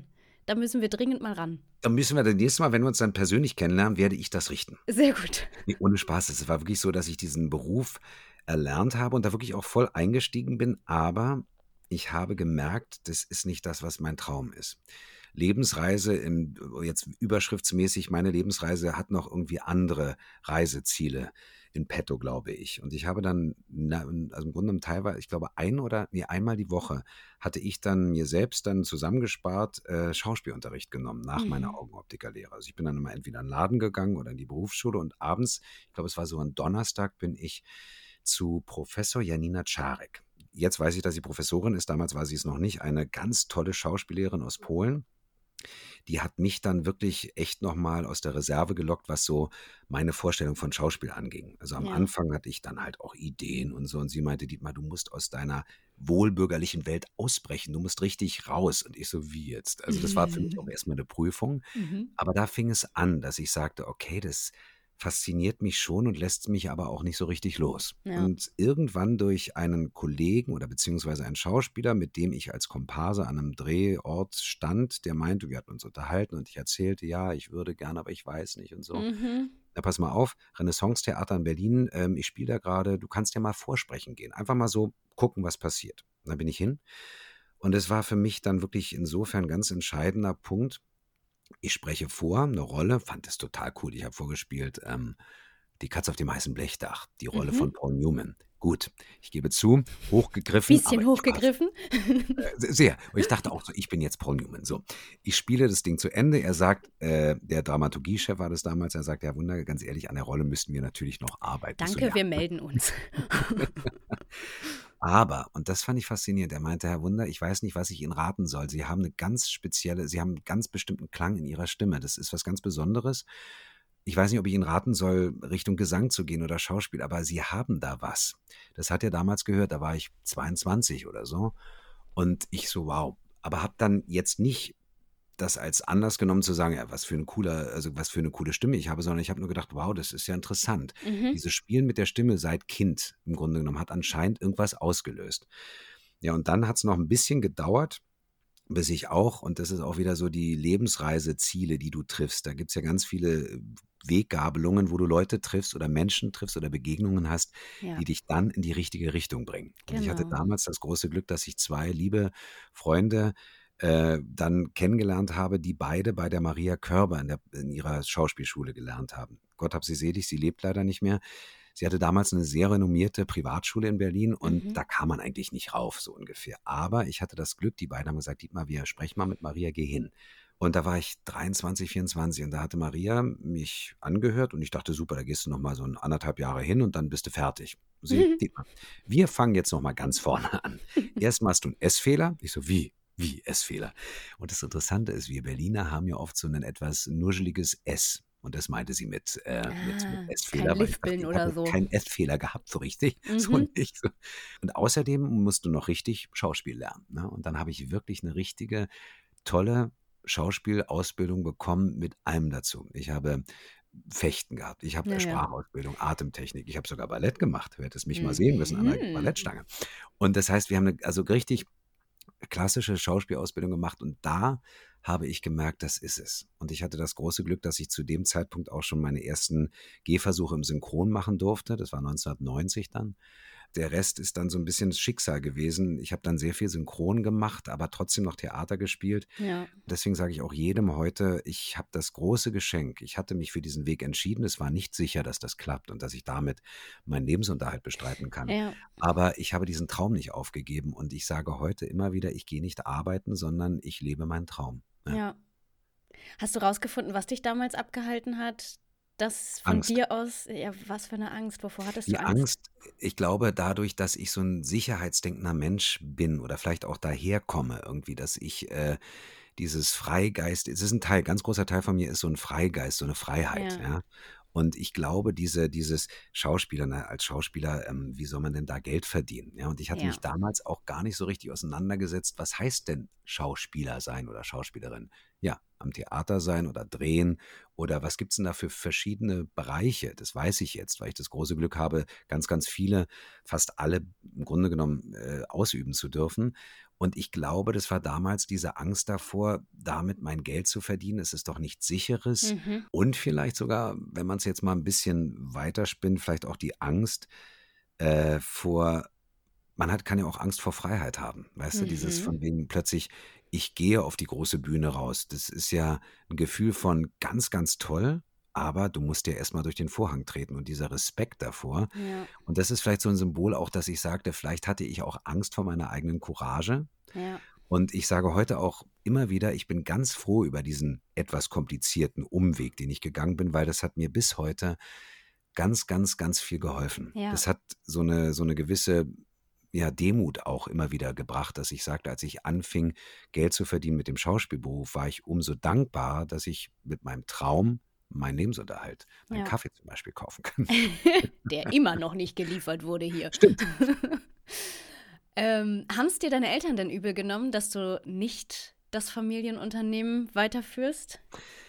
da müssen wir dringend mal ran. Dann müssen wir das nächste Mal, wenn wir uns dann persönlich kennenlernen, werde ich das richten. Sehr gut. Nee, ohne Spaß. Es war wirklich so, dass ich diesen Beruf erlernt habe und da wirklich auch voll eingestiegen bin, aber ich habe gemerkt, das ist nicht das, was mein Traum ist. Lebensreise, im, jetzt überschriftsmäßig, meine Lebensreise hat noch irgendwie andere Reiseziele in petto, glaube ich. Und ich habe dann, na, also im Grunde genommen teilweise, ich glaube ein oder, nee, einmal die Woche hatte ich dann mir selbst dann zusammengespart äh, Schauspielunterricht genommen nach meiner Mhm. Augenoptikerlehre. Also ich bin dann immer entweder in den Laden gegangen oder in die Berufsschule und abends, ich glaube es war so ein Donnerstag, bin ich zu Professor Janina Czarek. Jetzt weiß ich, dass sie Professorin ist, damals war sie es noch nicht, eine ganz tolle Schauspiellehrerin aus Polen. Die hat mich dann wirklich echt nochmal aus der Reserve gelockt, was so meine Vorstellung von Schauspiel anging. Also am Ja. Anfang hatte ich dann halt auch Ideen und so und sie meinte, Dietmar, du musst aus deiner wohlbürgerlichen Welt ausbrechen, du musst richtig raus. Und ich so, wie jetzt? Also das war für mich auch erstmal eine Prüfung. Mhm. Aber da fing es an, dass ich sagte, okay, das fasziniert mich schon und lässt mich aber auch nicht so richtig los. Ja. Und irgendwann durch einen Kollegen oder beziehungsweise einen Schauspieler, mit dem ich als Komparse an einem Drehort stand, der meinte, wir hatten uns unterhalten und ich erzählte, ja, ich würde gerne, aber ich weiß nicht und so. Mhm. Na, pass mal auf, Renaissance-Theater in Berlin, ähm, ich spiele da gerade, du kannst ja mal vorsprechen gehen. Einfach mal so gucken, was passiert. Und dann bin ich hin. Und es war für mich dann wirklich insofern ein ganz entscheidender Punkt. Ich spreche vor, eine Rolle, fand es total cool. Ich habe vorgespielt, ähm, Die Katze auf dem heißen Blechdach, die Rolle von Mhm. Paul Newman. Gut, ich gebe zu, hochgegriffen, aber Bisschen ich war hochgegriffen. äh, sehr. Und ich dachte auch so, ich bin jetzt Paul Newman. So, ich spiele das Ding zu Ende. Er sagt, äh, der Dramaturgiechef war das damals, er sagt, ja Wunder, ganz ehrlich, an der Rolle müssten wir natürlich noch arbeiten. Ich so, Danke, ja. wir melden uns. Aber, und das fand ich faszinierend, er meinte, Herr Wunder, ich weiß nicht, was ich Ihnen raten soll. Sie haben eine ganz spezielle, Sie haben einen ganz bestimmten Klang in Ihrer Stimme. Das ist was ganz Besonderes. Ich weiß nicht, ob ich Ihnen raten soll, Richtung Gesang zu gehen oder Schauspiel, aber Sie haben da was. Das hat er damals gehört, da war ich zweiundzwanzig oder so. Und ich so, wow. Aber habe dann jetzt nicht das als Anlass genommen zu sagen, ja, was für ein cooler, also was für eine coole Stimme ich habe, sondern ich habe nur gedacht, wow, das ist ja interessant. Mhm. Dieses Spielen mit der Stimme seit Kind im Grunde genommen hat anscheinend irgendwas ausgelöst. Ja, und dann hat es noch ein bisschen gedauert, bis ich auch, und das ist auch wieder so die Lebensreiseziele, die du triffst. Da gibt es ja ganz viele äh, Weggabelungen, wo du Leute triffst oder Menschen triffst oder Begegnungen hast, Ja, die dich dann in die richtige Richtung bringen. Und ich hatte genau. damals das große Glück, dass ich zwei liebe Freunde äh, dann kennengelernt habe, die beide bei der Maria Körber in, der, in ihrer Schauspielschule gelernt haben. Gott hab sie selig, sie lebt leider nicht mehr. Sie hatte damals eine sehr renommierte Privatschule in Berlin und Mhm. da kam man eigentlich nicht rauf, so ungefähr. Aber ich hatte das Glück, die beiden haben gesagt, Dietmar, wir sprechen mal mit Maria, geh hin. Und da war ich dreiundzwanzig, vierundzwanzig und da hatte Maria mich angehört und ich dachte, super, da gehst du noch mal so ein anderthalb Jahre hin und dann bist du fertig. Sie, Dietmar, wir fangen jetzt noch mal ganz vorne an. Erst machst du einen S-Fehler. Ich so, wie? Wie S-Fehler? Und das Interessante ist, wir Berliner haben ja oft so ein etwas nuscheliges S. Und das meinte sie mit, äh, mit, mit Ah, kein S-Fehler, weil ich dachte, Lispeln ich habe oder noch so. keinen S-Fehler gehabt, so richtig. So Mhm. nicht. So. Und außerdem musst du noch richtig Schauspiel lernen. Ne? Und dann habe ich wirklich eine richtige, tolle Schauspielausbildung bekommen mit allem dazu. Ich habe Fechten gehabt, ich habe Ja, äh, ja. Sprachausbildung, Atemtechnik, ich habe sogar Ballett gemacht. Du hättest mich mal sehen müssen an der Mhm. Ballettstange. Und das heißt, wir haben eine, also richtig klassische Schauspielausbildung gemacht und da habe ich gemerkt, das ist es. Und ich hatte das große Glück, dass ich zu dem Zeitpunkt auch schon meine ersten Gehversuche im Synchron machen durfte. Das war neunzehnhundertneunzig dann. Der Rest ist dann so ein bisschen das Schicksal gewesen. Ich habe dann sehr viel Synchron gemacht, aber trotzdem noch Theater gespielt. Ja, Deswegen sage ich auch jedem heute, ich habe das große Geschenk. Ich hatte mich für diesen Weg entschieden. Es war nicht sicher, dass das klappt und dass ich damit meinen Lebensunterhalt bestreiten kann. ja, Aber ich habe diesen Traum nicht aufgegeben und ich sage heute immer wieder, ich gehe nicht arbeiten, sondern ich lebe meinen Traum. Ja. ja. Hast du rausgefunden, was dich damals abgehalten hat, das von Angst. dir aus, ja, was für eine Angst? Wovor hattest du Die Angst? Angst, ich glaube, dadurch, dass ich so ein sicherheitsdenkender Mensch bin oder vielleicht auch daherkomme irgendwie, dass ich äh, dieses Freigeist, es ist ein Teil, ganz großer Teil von mir ist so ein Freigeist, so eine Freiheit, Ja, ja. Und ich glaube, diese, dieses Schauspieler, na, als Schauspieler, ähm, wie soll man denn da Geld verdienen? Ja, und ich hatte ja, mich damals auch gar nicht so richtig auseinandergesetzt, was heißt denn Schauspieler sein oder Schauspielerin? Ja, am Theater sein oder drehen oder was gibt's denn da für verschiedene Bereiche? Das weiß ich jetzt, weil ich das große Glück habe, ganz, ganz viele, fast alle im Grunde genommen äh, ausüben zu dürfen. Und ich glaube, das war damals diese Angst davor, damit mein Geld zu verdienen. Es ist doch nichts Sicheres. Mhm. Und vielleicht sogar, wenn man es jetzt mal ein bisschen weiterspinnt, vielleicht auch die Angst äh, vor, man hat, kann ja auch Angst vor Freiheit haben. Weißt du, dieses Mhm. von wegen plötzlich, ich gehe auf die große Bühne raus. Das ist ja ein Gefühl von ganz, ganz toll, aber du musst ja erstmal durch den Vorhang treten und dieser Respekt davor. Ja, Und das ist vielleicht so ein Symbol auch, dass ich sagte, vielleicht hatte ich auch Angst vor meiner eigenen Courage. ja, Und ich sage heute auch immer wieder, ich bin ganz froh über diesen etwas komplizierten Umweg, den ich gegangen bin, weil das hat mir bis heute ganz, ganz, ganz viel geholfen. ja. Das hat so eine, so eine gewisse ja, Demut auch immer wieder gebracht, dass ich sagte, als ich anfing, Geld zu verdienen mit dem Schauspielberuf, war ich umso dankbarer, dass ich mit meinem Traum meinen Lebensunterhalt, meinen Ja. Kaffee zum Beispiel kaufen kann. Der immer noch nicht geliefert wurde hier. Stimmt. Ähm, haben es dir deine Eltern denn übel genommen, dass du nicht das Familienunternehmen weiterführst?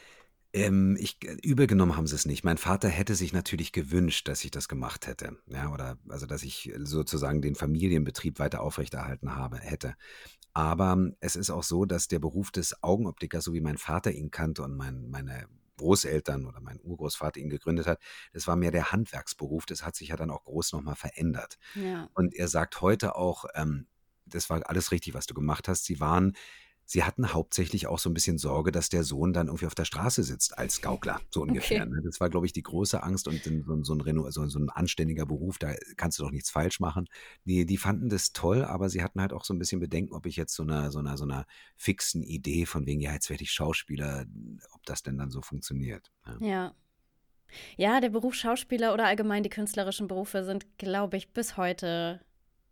Ähm, ich, übel genommen haben sie es nicht. Mein Vater hätte sich natürlich gewünscht, dass ich das gemacht hätte. Ja, oder also dass ich sozusagen den Familienbetrieb weiter aufrechterhalten habe, hätte. Aber es ist auch so, dass der Beruf des Augenoptikers, so wie mein Vater ihn kannte und mein, meine Großeltern oder mein Urgroßvater ihn gegründet hat, das war mehr der Handwerksberuf. Das hat sich ja dann auch groß nochmal verändert. Ja. Und er sagt heute auch, ähm, das war alles richtig, was du gemacht hast. Sie waren, sie hatten hauptsächlich auch so ein bisschen Sorge, dass der Sohn dann irgendwie auf der Straße sitzt als Gaukler, so ungefähr. Okay. Ne? Das war, glaube ich, die große Angst und dann so, ein- so, ein Reno, so, so ein anständiger Beruf, da kannst du doch nichts falsch machen. Die, die fanden das toll, aber sie hatten halt auch so ein bisschen Bedenken, ob ich jetzt so einer, so einer, so einer fixen Idee von wegen, ja, jetzt werde ich Schauspieler, ob das denn dann so funktioniert. Ja. Ja. Ja, der Beruf Schauspieler oder allgemein die künstlerischen Berufe sind, glaube ich, bis heute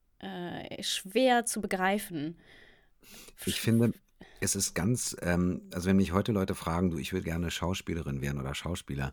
äh, schwer zu begreifen. Ich finde, es ist ganz, ähm, also wenn mich heute Leute fragen, du, ich will gerne Schauspielerin werden oder Schauspieler,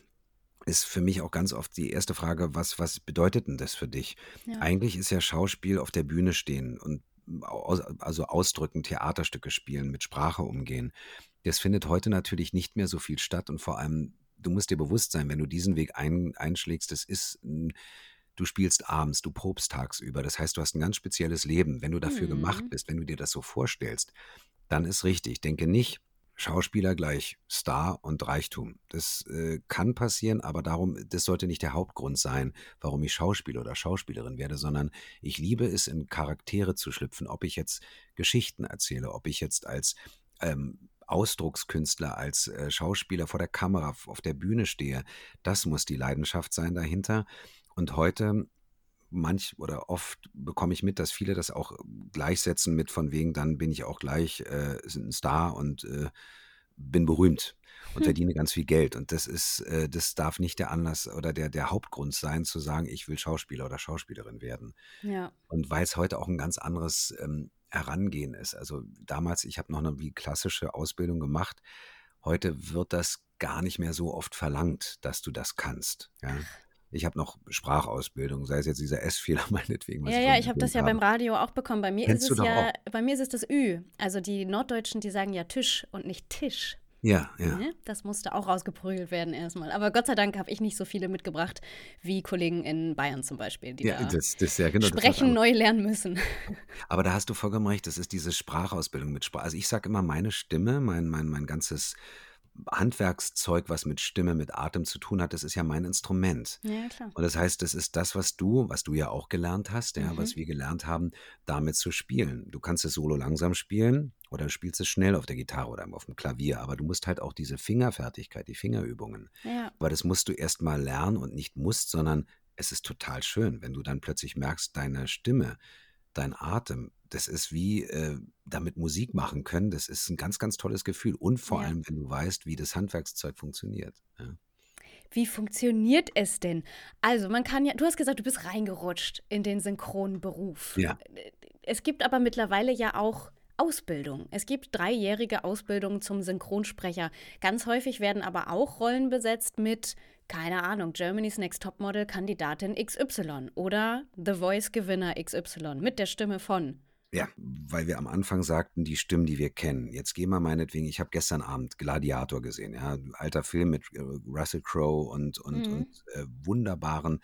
ist für mich auch ganz oft die erste Frage, was, was bedeutet denn das für dich? Ja. Eigentlich ist ja Schauspiel auf der Bühne stehen und aus, also ausdrücken, Theaterstücke spielen, mit Sprache umgehen. Das findet heute natürlich nicht mehr so viel statt und vor allem, du musst dir bewusst sein, wenn du diesen Weg ein, einschlägst, das ist, ein- du spielst abends, du probst tagsüber. Das heißt, du hast ein ganz spezielles Leben. Wenn du dafür gemacht Mhm. bist, wenn du dir das so vorstellst, dann ist richtig. Denke nicht, Schauspieler gleich Star und Reichtum. Das äh, kann passieren, aber darum, das sollte nicht der Hauptgrund sein, warum ich Schauspieler oder Schauspielerin werde, sondern ich liebe es, in Charaktere zu schlüpfen, ob ich jetzt Geschichten erzähle, ob ich jetzt als ähm, Ausdruckskünstler, als äh, Schauspieler vor der Kamera, f- auf der Bühne stehe. Das muss die Leidenschaft sein dahinter. Und heute manch oder oft bekomme ich mit, dass viele das auch gleichsetzen mit von wegen, dann bin ich auch gleich äh, ein Star und äh, bin berühmt und Hm. verdiene ganz viel Geld. Und das ist, äh, das darf nicht der Anlass oder der, der Hauptgrund sein, zu sagen, ich will Schauspieler oder Schauspielerin werden. Ja. Und weil es heute auch ein ganz anderes ähm, Herangehen ist. Also damals, ich habe noch eine wie klassische Ausbildung gemacht. Heute wird das gar nicht mehr so oft verlangt, dass du das kannst. Ja. Ich habe noch Sprachausbildung, sei es jetzt dieser S-Fehler meinetwegen, was Ja, ich ja, vorhin ich habe das erwähnt ja beim habe. Radio auch bekommen. Bei mir ist Kennst du es doch ja, auch. bei mir ist es das Ü. Also die Norddeutschen, die sagen ja Tisch und nicht Tisch. Ja, ja. Ne? Das musste auch rausgeprügelt werden erstmal. Aber Gott sei Dank habe ich nicht so viele mitgebracht wie Kollegen in Bayern zum Beispiel, die Ja, da das, das ja genau, das was sprechen anderes. neu lernen müssen. Aber da hast du vollkommen recht, das ist diese Sprachausbildung mit Sprache. Also ich sage immer, meine Stimme, mein, mein, mein ganzes Handwerkszeug, was mit Stimme, mit Atem zu tun hat, das ist ja mein Instrument. Ja, klar. Und das heißt, das ist das, was du, was du ja auch gelernt hast, ja, Mhm. was wir gelernt haben, damit zu spielen. Du kannst es solo langsam spielen oder du spielst es schnell auf der Gitarre oder auf dem Klavier, aber du musst halt auch diese Fingerfertigkeit, die Fingerübungen. Ja, Aber das musst du erst mal lernen und nicht musst, sondern es ist total schön, wenn du dann plötzlich merkst, deine Stimme, dein Atem, das ist wie äh, damit Musik machen können. Das ist ein ganz, ganz tolles Gefühl. Und vor ja. allem, wenn du weißt, wie das Handwerkszeug funktioniert. Ja. Wie funktioniert es denn? Also, man kann ja, du hast gesagt, du bist reingerutscht in den Synchronberuf. Ja. Es gibt aber mittlerweile ja auch Ausbildung. Es gibt dreijährige Ausbildung zum Synchronsprecher. Ganz häufig werden aber auch Rollen besetzt mit, keine Ahnung, Germany's Next Topmodel Kandidatin X Y oder The Voice Gewinner X Y mit der Stimme von. Ja, weil wir am Anfang sagten, die Stimmen, die wir kennen. Jetzt gehen wir meinetwegen, ich habe gestern Abend Gladiator gesehen, ja, ein alter Film mit äh, Russell Crowe und, und, Mhm. und äh, wunderbaren,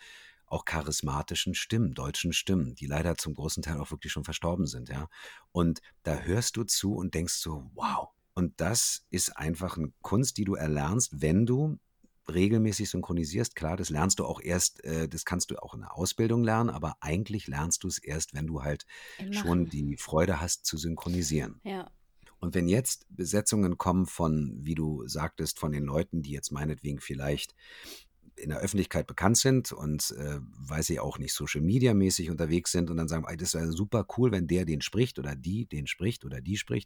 auch charismatischen Stimmen, deutschen Stimmen, die leider zum großen Teil auch wirklich schon verstorben sind, ja. Und da hörst du zu und denkst so, wow. Und das ist einfach eine Kunst, die du erlernst, wenn du regelmäßig synchronisierst. Klar, das lernst du auch erst, äh, das kannst du auch in der Ausbildung lernen, aber eigentlich lernst du es erst, wenn du halt Im schon Machen. die Freude hast zu synchronisieren. Ja. Und wenn jetzt Besetzungen kommen von, wie du sagtest, von den Leuten, die jetzt meinetwegen vielleicht in der Öffentlichkeit bekannt sind und äh, weiß ich auch nicht, Social Media mäßig unterwegs sind und dann sagen, ey, das wäre super cool, wenn der den spricht oder die den spricht oder die spricht.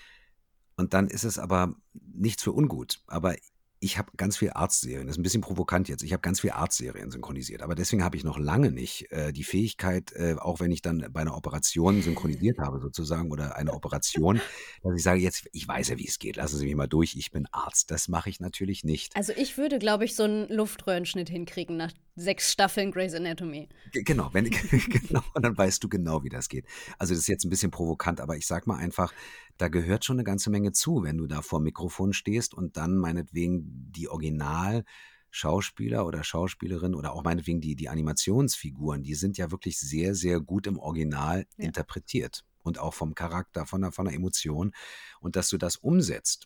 Und dann ist es aber nichts für ungut. Aber ich habe ganz viel Arztserien, das ist ein bisschen provokant jetzt, ich habe ganz viel Arztserien synchronisiert, aber deswegen habe ich noch lange nicht äh, die Fähigkeit, äh, auch wenn ich dann bei einer Operation synchronisiert habe sozusagen oder eine Operation, dass ich sage, jetzt, ich weiß ja, wie es geht, lassen Sie mich mal durch, ich bin Arzt. Das mache ich natürlich nicht. Also ich würde, glaube ich, so einen Luftröhrenschnitt hinkriegen nach sechs Staffeln Grey's Anatomy. G- Genau, wenn, genau, und dann weißt du genau, wie das geht. Also das ist jetzt ein bisschen provokant, aber ich sag mal einfach, da gehört schon eine ganze Menge zu, wenn du da vor dem Mikrofon stehst und dann meinetwegen die Original-Schauspieler oder Schauspielerin oder auch meinetwegen die, die Animationsfiguren, die sind ja wirklich sehr, sehr gut im Original Ja. interpretiert und auch vom Charakter, von der, von der Emotion. Und dass du das umsetzt,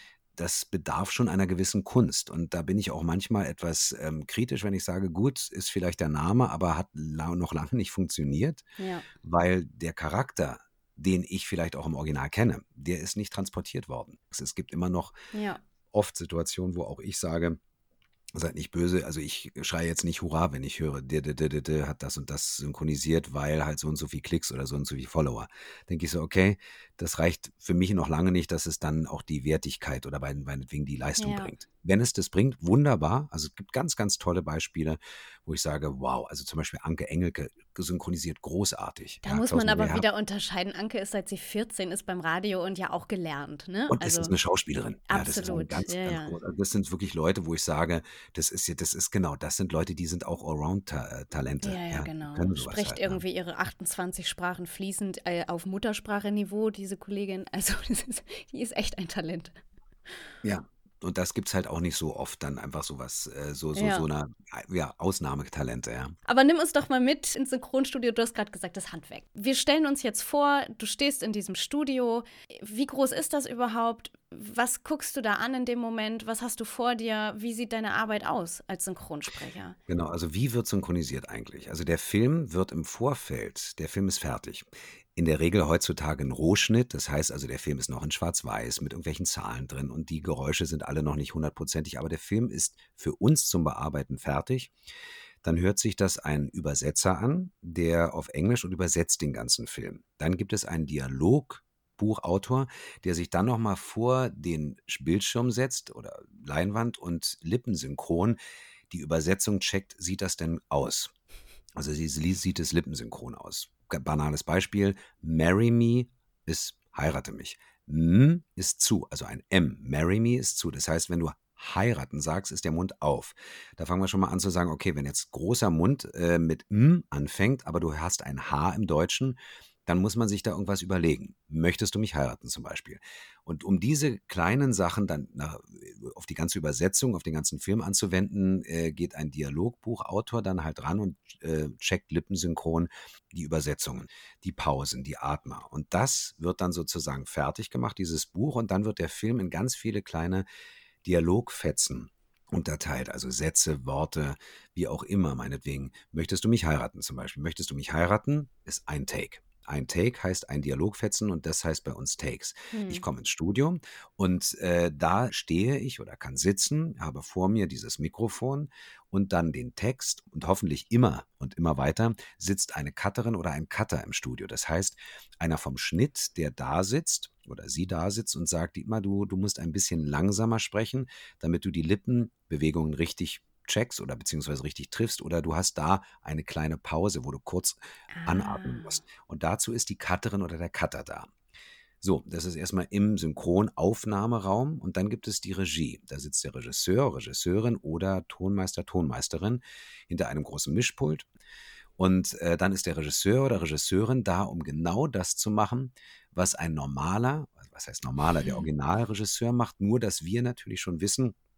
das bedarf schon einer gewissen Kunst. Und da bin ich auch manchmal etwas ähm, kritisch, wenn ich sage, gut, ist vielleicht der Name, aber hat la noch lange nicht funktioniert, Ja. weil der Charakter, den ich vielleicht auch im Original kenne, der ist nicht transportiert worden. Es gibt immer noch Ja. oft Situationen, wo auch ich sage, seid nicht böse, also ich schreie jetzt nicht Hurra, wenn ich höre, der, der, der, der, der hat das und das synchronisiert, weil halt so und so viel Klicks oder so und so viel Follower. Denke ich so, okay, das reicht für mich noch lange nicht, dass es dann auch die Wertigkeit oder bei- meinetwegen die Leistung Ja. bringt. Wenn es das bringt, wunderbar. Also es gibt ganz, ganz tolle Beispiele, wo ich sage, wow, also zum Beispiel Anke Engelke synchronisiert großartig. Da Ja, muss Klaus man aber Maria wieder unterscheiden. Anke ist, seit sie vierzehn ist, beim Radio und ja auch gelernt, ne? Und es ist Also eine Schauspielerin. Ja, das ist eine absolut. ganz, Ja, ganz ja. groß also, das sind wirklich Leute, wo ich sage, das ist ja das ist genau, das sind Leute, die sind auch Allround-Talente. Ja, ja, Ja, die genau. können sowas Spricht halt, ne? irgendwie ihre achtundzwanzig Sprachen fließend äh, auf Mutterspracheniveau, diese Kollegin. Also das ist, die ist echt ein Talent. Ja, und das gibt's halt auch nicht so oft dann einfach so was, äh, so so so Ja. 'ne, ja, Ausnahmetalente, ja. Aber nimm uns doch mal mit ins Synchronstudio. Du hast gerade gesagt, das Handwerk. Wir stellen uns jetzt vor, du stehst in diesem Studio. Wie groß ist das überhaupt? Was guckst du da an in dem Moment? Was hast du vor dir? Wie sieht deine Arbeit aus als Synchronsprecher? Genau, also wie wird synchronisiert eigentlich? Also der Film wird im Vorfeld, der Film ist fertig. In der Regel heutzutage ein Rohschnitt, das heißt also, der Film ist noch in Schwarz-Weiß mit irgendwelchen Zahlen drin und die Geräusche sind alle noch nicht hundertprozentig, aber der Film ist für uns zum Bearbeiten fertig. Dann hört sich das ein Übersetzer an, der auf Englisch und übersetzt den ganzen Film. Dann gibt es einen Dialogbuchautor, der sich dann noch mal vor den Bildschirm setzt oder Leinwand und lippensynchron die Übersetzung checkt, sieht das denn aus? Also sie sie sieht es lippensynchron aus. G banales Beispiel, marry me ist heirate mich. M ist zu, also ein M. Marry me ist zu. Das heißt, wenn du heiraten sagst, ist der Mund auf. Da fangen wir schon mal an zu sagen, okay, wenn jetzt großer Mund äh, mit M anfängt, aber du hast ein H im Deutschen, dann muss man sich da irgendwas überlegen. Möchtest du mich heiraten zum Beispiel? Und um diese kleinen Sachen dann nach, auf die ganze Übersetzung, auf den ganzen Film anzuwenden, äh, geht ein Dialogbuchautor dann halt ran und äh, checkt lippensynchron die Übersetzungen, die Pausen, die Atmer. Und das wird dann sozusagen fertig gemacht, dieses Buch, und dann wird der Film in ganz viele kleine Dialogfetzen unterteilt, also Sätze, Worte, wie auch immer, meinetwegen. Möchtest du mich heiraten zum Beispiel? Möchtest du mich heiraten? Ist ein Take. Ein Take heißt ein Dialogfetzen und das heißt bei uns Takes. Ich Hm. komme ins Studio und äh, da stehe ich oder kann sitzen, habe vor mir dieses Mikrofon und dann den Text und hoffentlich immer und immer weiter sitzt eine Cutterin oder ein Cutter im Studio. Das heißt, einer vom Schnitt, der da sitzt oder sie da sitzt und sagt, Dietmar, du, du musst ein bisschen langsamer sprechen, damit du die Lippenbewegungen richtig checkst oder beziehungsweise richtig triffst oder du hast da eine kleine Pause, wo du kurz anatmen Ah. musst. Und dazu ist die Cutterin oder der Cutter da. So, das ist erstmal im Synchronaufnahmeraum und dann gibt es die Regie. Da sitzt der Regisseur, Regisseurin oder Tonmeister, Tonmeisterin hinter einem großen Mischpult. Und äh, dann ist der Regisseur oder Regisseurin da, um genau das zu machen, was ein normaler, was heißt normaler, der Originalregisseur macht, nur dass wir natürlich schon wissen,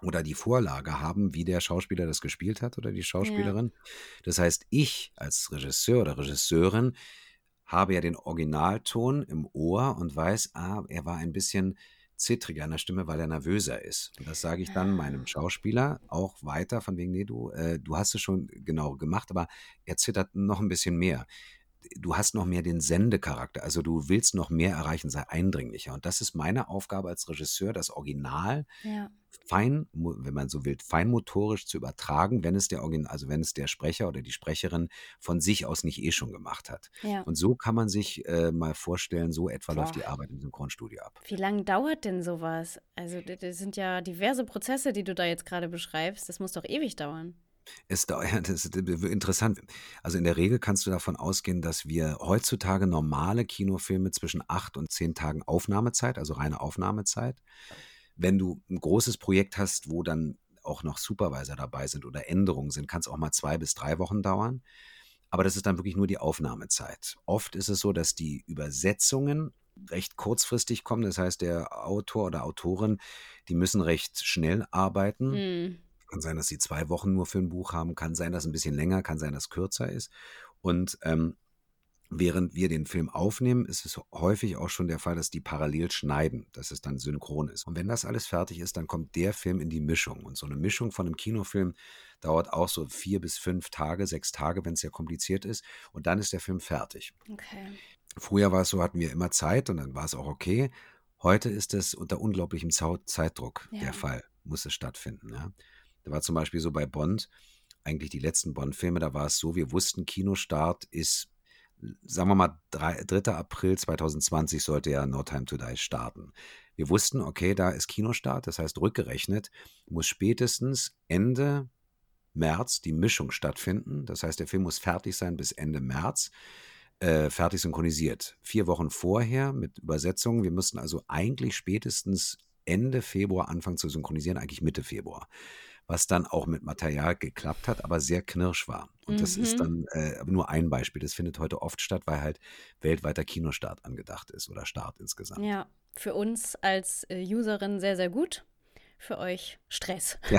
oder die Vorlage haben, wie der Schauspieler das gespielt hat oder die Ja. Schauspielerin. Das heißt, ich als Regisseur oder Regisseurin habe ja den Originalton im Ohr und weiß, ah, er war ein bisschen zittriger an der Stimme, weil er nervöser ist. Und das sage ich dann meinem Ah, Schauspieler auch weiter, von wegen, nee, du, äh, du hast es schon genau gemacht, aber er zittert noch ein bisschen mehr. Du hast noch mehr den Sendecharakter, also du willst noch mehr erreichen, sei eindringlicher. Und das ist meine Aufgabe als Regisseur, das Original ja, fein, mo- wenn man so will, feinmotorisch zu übertragen, wenn es der Origin, also wenn es der Sprecher oder die Sprecherin von sich aus nicht eh schon gemacht hat. ja. Und so kann man sich äh, mal vorstellen, so etwa läuft Boah. die Arbeit im Synchronstudio ab. Wie lange dauert denn sowas? Also, d- das sind ja diverse Prozesse, die du da jetzt gerade beschreibst. Das muss doch ewig dauern. Es dauert, das ist interessant. Also in der Regel kannst du davon ausgehen, dass wir heutzutage normale Kinofilme zwischen acht und zehn Tagen Aufnahmezeit, also reine Aufnahmezeit. Wenn du ein großes Projekt hast, wo dann auch noch Supervisor dabei sind oder Änderungen sind, kann es auch mal zwei bis drei Wochen dauern. Aber das ist dann wirklich nur die Aufnahmezeit. Oft ist es so, dass die Übersetzungen recht kurzfristig kommen. Das heißt, der Autor oder Autorin, die müssen recht schnell arbeiten. Hm. Kann sein, dass sie zwei Wochen nur für ein Buch haben, kann sein, dass ein bisschen länger, kann sein, dass kürzer ist. Und ähm, während wir den Film aufnehmen, ist es häufig auch schon der Fall, dass die parallel schneiden, dass es dann synchron ist. Und wenn das alles fertig ist, dann kommt der Film in die Mischung. Und so eine Mischung von einem Kinofilm dauert auch so vier bis fünf Tage, sechs Tage, wenn es sehr kompliziert ist. Und dann ist der Film fertig. Okay. Früher war es so, hatten wir immer Zeit und dann war es auch okay. Heute ist es unter unglaublichem Zau- Zeitdruck Ja. der Fall, muss es stattfinden. Ja. Da war zum Beispiel so bei Bond, eigentlich die letzten Bond-Filme, da war es so, wir wussten, Kinostart ist, sagen wir mal, dritter April zweitausendzwanzig sollte ja No Time to Die starten. Wir wussten, okay, da ist Kinostart, das heißt rückgerechnet, muss spätestens Ende März die Mischung stattfinden. Das heißt, der Film muss fertig sein bis Ende März, äh, fertig synchronisiert. Vier Wochen vorher mit Übersetzungen. Wir mussten also eigentlich spätestens Ende Februar anfangen zu synchronisieren, eigentlich Mitte Februar. Was dann auch mit Material geklappt hat, aber sehr knirsch war. Und das ist Mhm. dann äh, aber nur ein Beispiel. Das findet heute oft statt, weil halt weltweiter Kinostart angedacht ist oder Start insgesamt. Ja, für uns als äh, Userin sehr, sehr gut. Für euch Stress. Ja,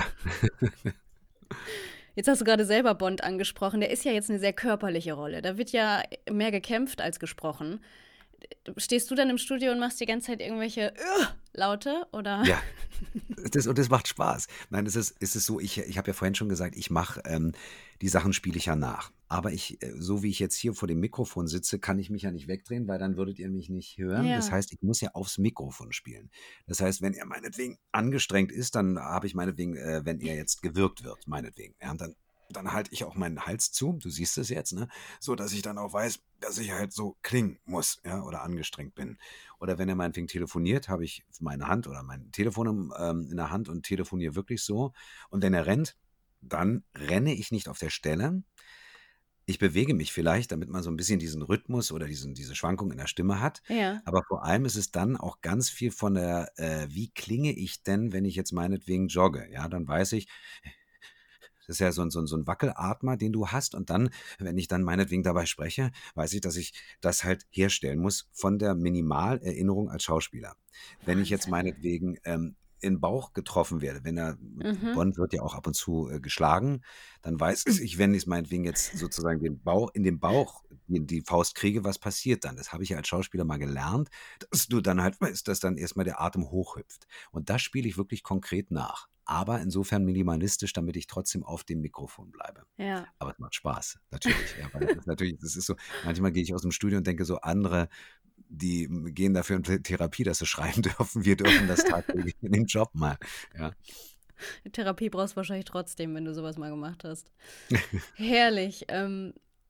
Jetzt hast du gerade selber Bond angesprochen. Der ist ja jetzt eine sehr körperliche Rolle. Da wird ja mehr gekämpft als gesprochen. Stehst du dann im Studio und machst die ganze Zeit irgendwelche äh, Laute oder? ja. Das, und das macht Spaß. Nein, es ist, es ist so, ich, ich habe ja vorhin schon gesagt, ich mache, ähm, die Sachen spiele ich ja nach. Aber ich, äh, so wie ich jetzt hier vor dem Mikrofon sitze, kann ich mich ja nicht wegdrehen, weil dann würdet ihr mich nicht hören. Das Ja. heißt, ich muss ja aufs Mikrofon spielen. Das heißt, wenn er meinetwegen angestrengt ist, dann habe ich meinetwegen, äh, wenn er jetzt gewürgt wird, meinetwegen, ja, und dann, dann halte ich auch meinen Hals zu, du siehst es jetzt, ne, so dass ich dann auch weiß, dass ich halt so klingen muss, ja, oder angestrengt bin. Oder wenn er meinetwegen telefoniert, habe ich meine Hand oder mein Telefon im, ähm, in der Hand und telefoniere wirklich so. Und wenn er rennt, dann renne ich nicht auf der Stelle. Ich bewege mich vielleicht, damit man so ein bisschen diesen Rhythmus oder diesen, diese Schwankung in der Stimme hat. Ja. Aber vor allem ist es dann auch ganz viel von der, äh, wie klinge ich denn, wenn ich jetzt meinetwegen jogge? Ja, dann weiß ich, das ist ja so ein, so ein, so ein Wackelatmer, den du hast. Und dann, wenn ich dann meinetwegen dabei spreche, weiß ich, dass ich das halt herstellen muss von der Minimalerinnerung als Schauspieler. Wenn ich jetzt Wahnsinn. meinetwegen ähm, in den Bauch getroffen werde, wenn er, Mhm. Bond wird ja auch ab und zu äh, geschlagen, dann weiß ich, wenn ich meinetwegen jetzt sozusagen den Bauch, in den Bauch die, die Faust kriege, was passiert dann? Das habe ich ja als Schauspieler mal gelernt, dass du dann halt weißt, dass dann erstmal der Atem hochhüpft. Und das spiele ich wirklich konkret nach. Aber insofern minimalistisch, damit ich trotzdem auf dem Mikrofon bleibe. Ja. Aber es macht Spaß, natürlich. Ja, weil das ist natürlich, das ist so, manchmal gehe ich aus dem Studio und denke so, andere, die gehen dafür in Therapie, dass sie schreiben dürfen. Wir dürfen das tagtäglich in dem Job mal. Ja. Therapie brauchst du wahrscheinlich trotzdem, wenn du sowas mal gemacht hast. Herrlich. Ähm,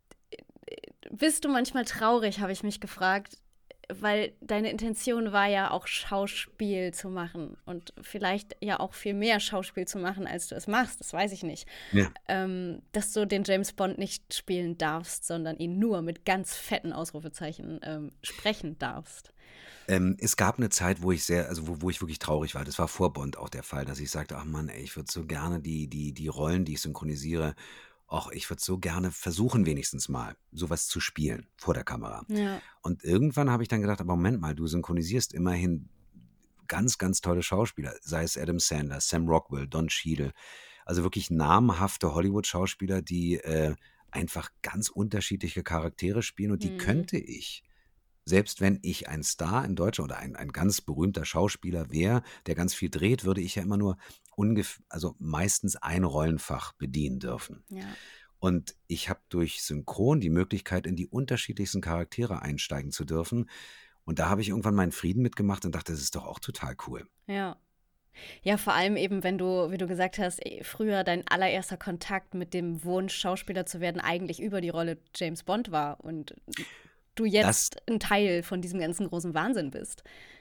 bist du manchmal traurig, habe ich mich gefragt, weil deine Intention war ja auch Schauspiel zu machen und vielleicht ja auch viel mehr Schauspiel zu machen, als du es machst, das weiß ich nicht. Ja. Ähm, dass du den James Bond nicht spielen darfst, sondern ihn nur mit ganz fetten Ausrufezeichen ähm, sprechen darfst. Ähm, es gab eine Zeit, wo ich sehr, also wo, wo ich wirklich traurig war. Das war vor Bond auch der Fall, dass ich sagte, ach Mann, ey, ich würde so gerne die, die, die Rollen, die ich synchronisiere, ach, ich würde so gerne versuchen, wenigstens mal sowas zu spielen vor der Kamera. Ja. Und irgendwann habe ich dann gedacht, aber Moment mal, du synchronisierst immerhin ganz, ganz tolle Schauspieler, sei es Adam Sandler, Sam Rockwell, Don Cheadle, also wirklich namhafte Hollywood-Schauspieler, die äh, einfach ganz unterschiedliche Charaktere spielen und die Mhm. könnte ich, selbst wenn ich ein Star in Deutschland oder ein, ein ganz berühmter Schauspieler wäre, der ganz viel dreht, würde ich ja immer nur ungef also meistens ein Rollenfach bedienen dürfen. Ja. Und ich habe durch Synchron die Möglichkeit, in die unterschiedlichsten Charaktere einsteigen zu dürfen. Und da habe ich irgendwann meinen Frieden mitgemacht und dachte, das ist doch auch total cool. Ja. Ja, vor allem eben, wenn du, wie du gesagt hast, eh, früher dein allererster Kontakt mit dem Wunsch, Schauspieler zu werden, eigentlich über die Rolle James Bond war und du Das jetzt ein Teil von diesem ganzen großen Wahnsinn bist.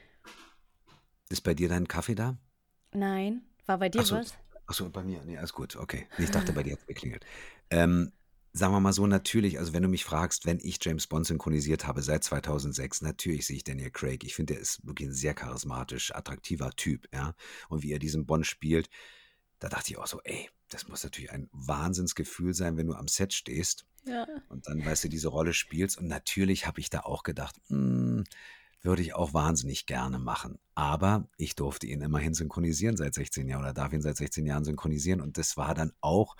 ist bei dir dein Kaffee da? Nein, war bei dir Ach so, was? ach so, bei mir. Nee, alles gut, okay. Nee, ich dachte, bei dir hat's geklingelt. Ähm, sagen wir mal so, natürlich, also wenn du mich fragst, wenn ich James Bond synchronisiert habe seit zweitausendsechs, natürlich sehe ich Daniel Craig. Ich finde, der ist wirklich ein sehr charismatisch, attraktiver Typ, ja. Und wie er diesen Bond spielt, da dachte ich auch so, ey, das muss natürlich ein Wahnsinnsgefühl sein, wenn du am Set stehst Ja. und dann, weißt du, diese Rolle spielst. Und natürlich habe ich da auch gedacht, hm, würde ich auch wahnsinnig gerne machen. Aber ich durfte ihn immerhin synchronisieren seit sechzehn Jahren oder darf ihn seit sechzehn Jahren synchronisieren. Und das war dann auch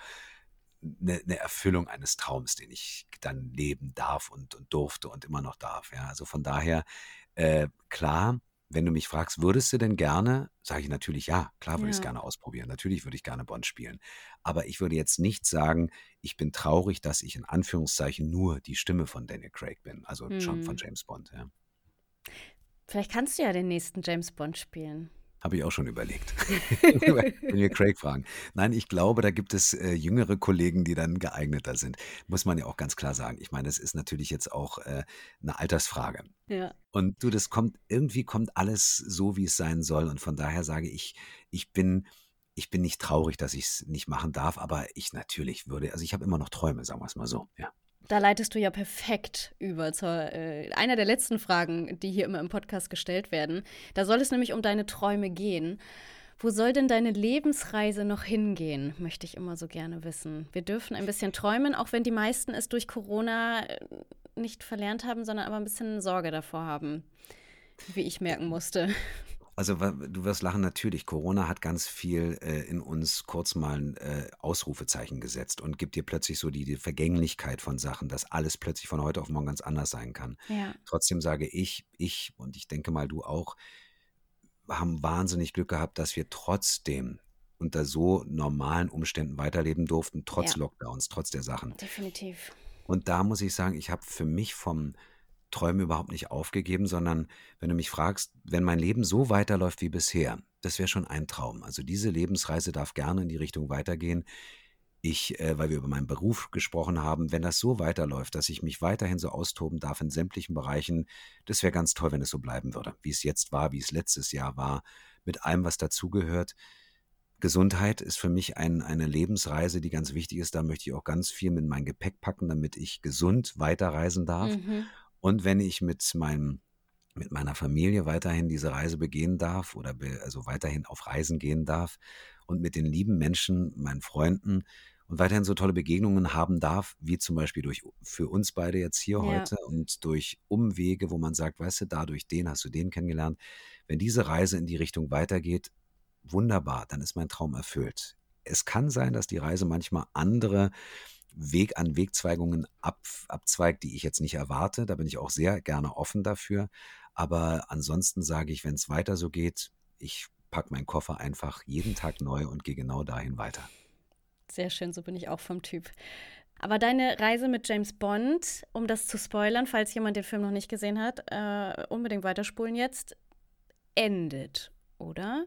eine, eine Erfüllung eines Traums, den ich dann leben darf und, und durfte und immer noch darf. Ja, also von daher, äh, klar, wenn du mich fragst, würdest du denn gerne, sage ich natürlich ja, klar würde ich es Ja. gerne ausprobieren. Natürlich würde ich gerne Bond spielen. Aber ich würde jetzt nicht sagen, ich bin traurig, dass ich in Anführungszeichen nur die Stimme von Daniel Craig bin, also schon von Hm. James Bond. Ja. Vielleicht kannst du ja den nächsten James Bond spielen. Habe ich auch schon überlegt. Wenn wir Craig fragen. Nein, ich glaube, da gibt es äh, jüngere Kollegen, die dann geeigneter sind. Muss man ja auch ganz klar sagen. Ich meine, es ist natürlich jetzt auch äh, eine Altersfrage. Ja. Und du, das kommt, irgendwie kommt alles so, wie es sein soll. Und von daher sage ich, ich bin, ich bin nicht traurig, dass ich es nicht machen darf, aber ich natürlich würde, also ich habe immer noch Träume, sagen wir es mal so. Ja. Da leitest du ja perfekt über zur äh, einer der letzten Fragen, die hier immer im Podcast gestellt werden. Da soll es nämlich um deine Träume gehen. Wo soll denn deine Lebensreise noch hingehen, möchte ich immer so gerne wissen. Wir dürfen ein bisschen träumen, auch wenn die meisten es durch Corona äh, nicht verlernt haben, sondern aber ein bisschen Sorge davor haben, wie ich merken musste. Also wa- du wirst lachen, natürlich. Corona hat ganz viel äh, in uns kurz mal ein äh, Ausrufezeichen gesetzt und gibt dir plötzlich so die, die Vergänglichkeit von Sachen, dass alles plötzlich von heute auf morgen ganz anders sein kann. Ja. Trotzdem sage ich, ich und ich denke mal du auch, haben wahnsinnig Glück gehabt, dass wir trotzdem unter so normalen Umständen weiterleben durften, trotz Ja. Lockdowns, trotz der Sachen. Definitiv. Und da muss ich sagen, ich habe für mich vom Träumen überhaupt nicht aufgegeben, sondern wenn du mich fragst, wenn mein Leben so weiterläuft wie bisher, das wäre schon ein Traum. Also diese Lebensreise darf gerne in die Richtung weitergehen. Ich, äh, weil wir über meinen Beruf gesprochen haben, wenn das so weiterläuft, dass ich mich weiterhin so austoben darf in sämtlichen Bereichen, das wäre ganz toll, wenn es so bleiben würde, wie es jetzt war, wie es letztes Jahr war, mit allem, was dazugehört. Gesundheit ist für mich ein, eine Lebensreise, die ganz wichtig ist. Da möchte ich auch ganz viel mit mein Gepäck packen, damit ich gesund weiterreisen darf. Mhm. Und wenn ich mit meinem mit meiner Familie weiterhin diese Reise begehen darf oder be, also weiterhin auf Reisen gehen darf und mit den lieben Menschen, meinen Freunden und weiterhin so tolle Begegnungen haben darf, wie zum Beispiel durch für uns beide jetzt hier Ja. heute und durch Umwege, wo man sagt, weißt du, dadurch den hast du den kennengelernt. Wenn diese Reise in die Richtung weitergeht, wunderbar, dann ist mein Traum erfüllt. Es kann sein, dass die Reise manchmal andere Weg an Wegzweigungen ab, abzweigt, die ich jetzt nicht erwarte. Da bin ich auch sehr gerne offen dafür. Aber ansonsten sage ich, wenn es weiter so geht, ich packe meinen Koffer einfach jeden Tag neu und gehe genau dahin weiter. Sehr schön, so bin ich auch vom Typ. Aber deine Reise mit James Bond, um das zu spoilern, falls jemand den Film noch nicht gesehen hat, äh, unbedingt weiterspulen jetzt, endet, oder?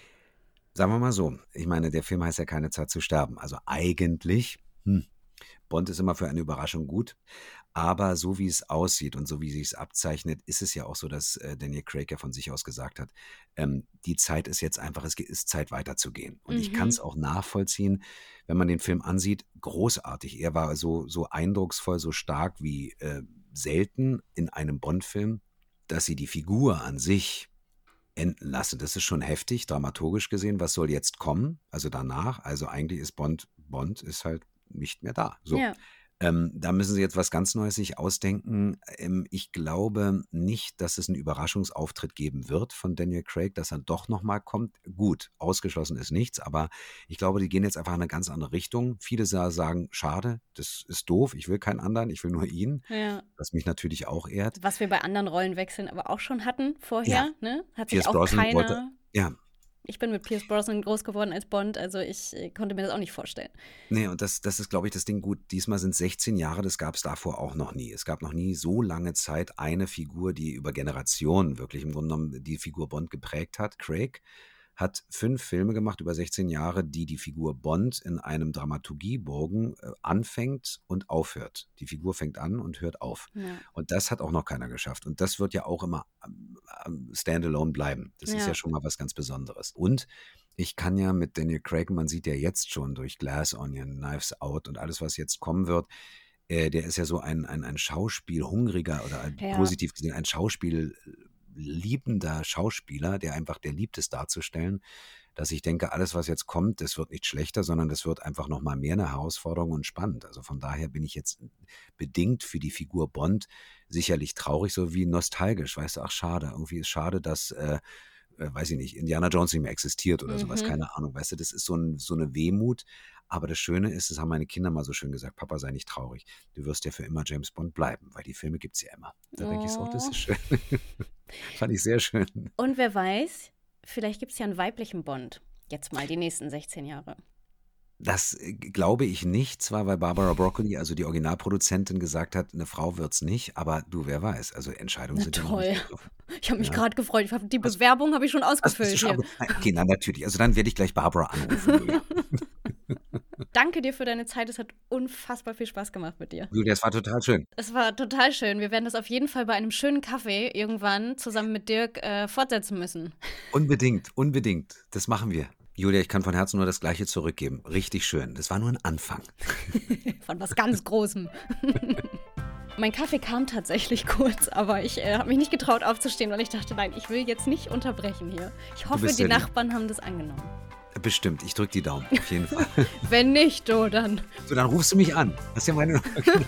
Sagen wir mal so, ich meine, der Film heißt ja keine Zeit zu sterben. Also eigentlich, hm, Bond ist immer für eine Überraschung gut, aber so wie es aussieht und so wie sich es abzeichnet, ist es ja auch so, dass äh, Daniel Craig ja von sich aus gesagt hat, ähm, die Zeit ist jetzt einfach, es ist Zeit weiterzugehen. Und ich kann es Mhm. auch nachvollziehen, wenn man den Film ansieht, großartig. Er war so, so eindrucksvoll, so stark wie äh, selten in einem Bond-Film, dass sie die Figur an sich enden lassen. Das ist schon heftig, dramaturgisch gesehen. Was soll jetzt kommen? Also danach, also eigentlich ist Bond, Bond ist halt nicht mehr da. So. Ja. Ähm, da müssen sie jetzt was ganz Neues sich ausdenken. Ähm, ich glaube nicht, dass es einen Überraschungsauftritt geben wird von Daniel Craig, dass er doch nochmal kommt. Gut, ausgeschlossen ist nichts, aber ich glaube, die gehen jetzt einfach in eine ganz andere Richtung. Viele sagen, schade, das ist doof, ich will keinen anderen, ich will nur ihn, Ja. was mich natürlich auch ehrt. Was wir bei anderen Rollenwechseln aber auch schon hatten vorher, Ja. ne? Hat sich Pierce auch Brosnan keiner... wollte, ja, Ich bin mit Pierce Brosnan groß geworden als Bond, also ich äh, konnte mir das auch nicht vorstellen. nee, und das, das ist, glaube ich, das Ding gut. Diesmal sind es sechzehn Jahre, das gab es davor auch noch nie. Es gab noch nie so lange Zeit eine Figur, die über Generationen wirklich im Grunde genommen die Figur Bond geprägt hat. Craig hat fünf Filme gemacht über sechzehn Jahre, die die Figur Bond in einem Dramaturgiebogen äh, anfängt und aufhört. Die Figur fängt an und hört auf. Ja. Und das hat auch noch keiner geschafft. Und das wird ja auch immer ähm, ähm, standalone bleiben. Das ist Ja. ja schon mal was ganz Besonderes. Und ich kann ja mit Daniel Craig, man sieht ja jetzt schon durch Glass Onion, Knives Out und alles, was jetzt kommen wird, äh, der ist ja so ein, ein, ein Schauspielhungriger oder ein, Ja. positiv gesehen ein Schauspielliebender Schauspieler, der einfach, der liebt es darzustellen, dass ich denke, alles, was jetzt kommt, das wird nicht schlechter, sondern das wird einfach nochmal mehr eine Herausforderung und spannend. Also von daher bin ich jetzt bedingt für die Figur Bond sicherlich traurig, so wie nostalgisch. Weißt du, ach schade, irgendwie ist schade, dass, äh, äh, weiß ich nicht, Indiana Jones nicht mehr existiert oder sowas, Mhm. keine Ahnung. Weißt du, das ist so, ein, so eine Wehmut. Aber das Schöne ist, das haben meine Kinder mal so schön gesagt, Papa, sei nicht traurig. Du wirst ja für immer James Bond bleiben, weil die Filme gibt es ja immer. Da denke ich so, oh, das Oh. ist schön. Fand ich sehr schön. Und wer weiß, vielleicht gibt es ja einen weiblichen Bond. Jetzt mal die nächsten sechzehn Jahre. Das äh, glaube ich nicht, zwar weil Barbara Broccoli, also die Originalproduzentin, gesagt hat, eine Frau wird's nicht, aber du, wer weiß, also Entscheidungen Na sind ja noch toll. nicht getroffen. Ich habe mich Ja. gerade gefreut. Ich hab, die Also- Bewerbung habe ich schon Hast- hast du ausgefüllt schon hier. abge- Nein, okay, na natürlich, also dann werde ich gleich Barbara anrufen. Julia. Danke dir für deine Zeit. Es hat unfassbar viel Spaß gemacht mit dir. Julia, es war total schön. Es war total schön. Wir werden das auf jeden Fall bei einem schönen Kaffee irgendwann zusammen mit Dirk äh, fortsetzen müssen. Unbedingt, unbedingt, das machen wir. Julia, ich kann von Herzen nur das Gleiche zurückgeben. Richtig schön. Das war nur ein Anfang. Von was ganz Großem. Mein Kaffee kam tatsächlich kurz, aber ich äh, habe mich nicht getraut aufzustehen, weil ich dachte, nein, ich will jetzt nicht unterbrechen hier. Ich hoffe, bist die ja lieb. Nachbarn haben das angenommen. Bestimmt, ich drücke die Daumen, auf jeden Fall. Wenn nicht, oh, dann. So, dann rufst du mich an. Das ist ja meine.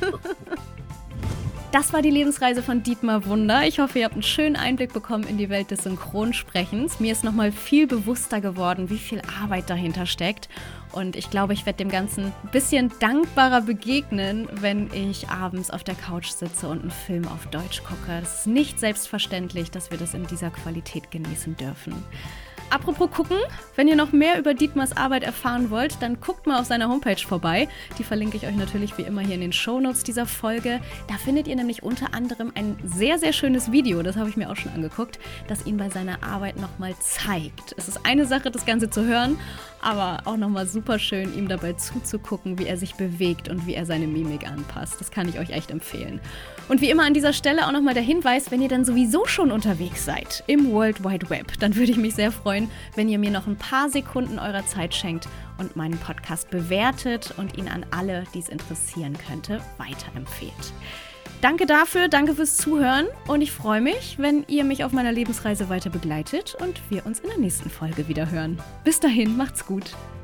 Das war die Lebensreise von Dietmar Wunder. Ich hoffe, ihr habt einen schönen Einblick bekommen in die Welt des Synchronsprechens. Mir ist nochmal viel bewusster geworden, wie viel Arbeit dahinter steckt. Und ich glaube, ich werde dem Ganzen ein bisschen dankbarer begegnen, wenn ich abends auf der Couch sitze und einen Film auf Deutsch gucke. Es ist nicht selbstverständlich, dass wir das in dieser Qualität genießen dürfen. Apropos gucken, wenn ihr noch mehr über Dietmars Arbeit erfahren wollt, dann guckt mal auf seiner Homepage vorbei. Die verlinke ich euch natürlich wie immer hier in den Shownotes dieser Folge. Da findet ihr nämlich unter anderem ein sehr, sehr schönes Video, das habe ich mir auch schon angeguckt, das ihn bei seiner Arbeit nochmal zeigt. Es ist eine Sache, das Ganze zu hören, aber auch nochmal super schön, ihm dabei zuzugucken, wie er sich bewegt und wie er seine Mimik anpasst. Das kann ich euch echt empfehlen. Und wie immer an dieser Stelle auch nochmal der Hinweis, wenn ihr dann sowieso schon unterwegs seid im World Wide Web, dann würde ich mich sehr freuen, wenn ihr mir noch ein paar Sekunden eurer Zeit schenkt und meinen Podcast bewertet und ihn an alle, die es interessieren könnte, weiterempfehlt. Danke dafür, danke fürs Zuhören und ich freue mich, wenn ihr mich auf meiner Lebensreise weiter begleitet und wir uns in der nächsten Folge wieder hören. Bis dahin, macht's gut.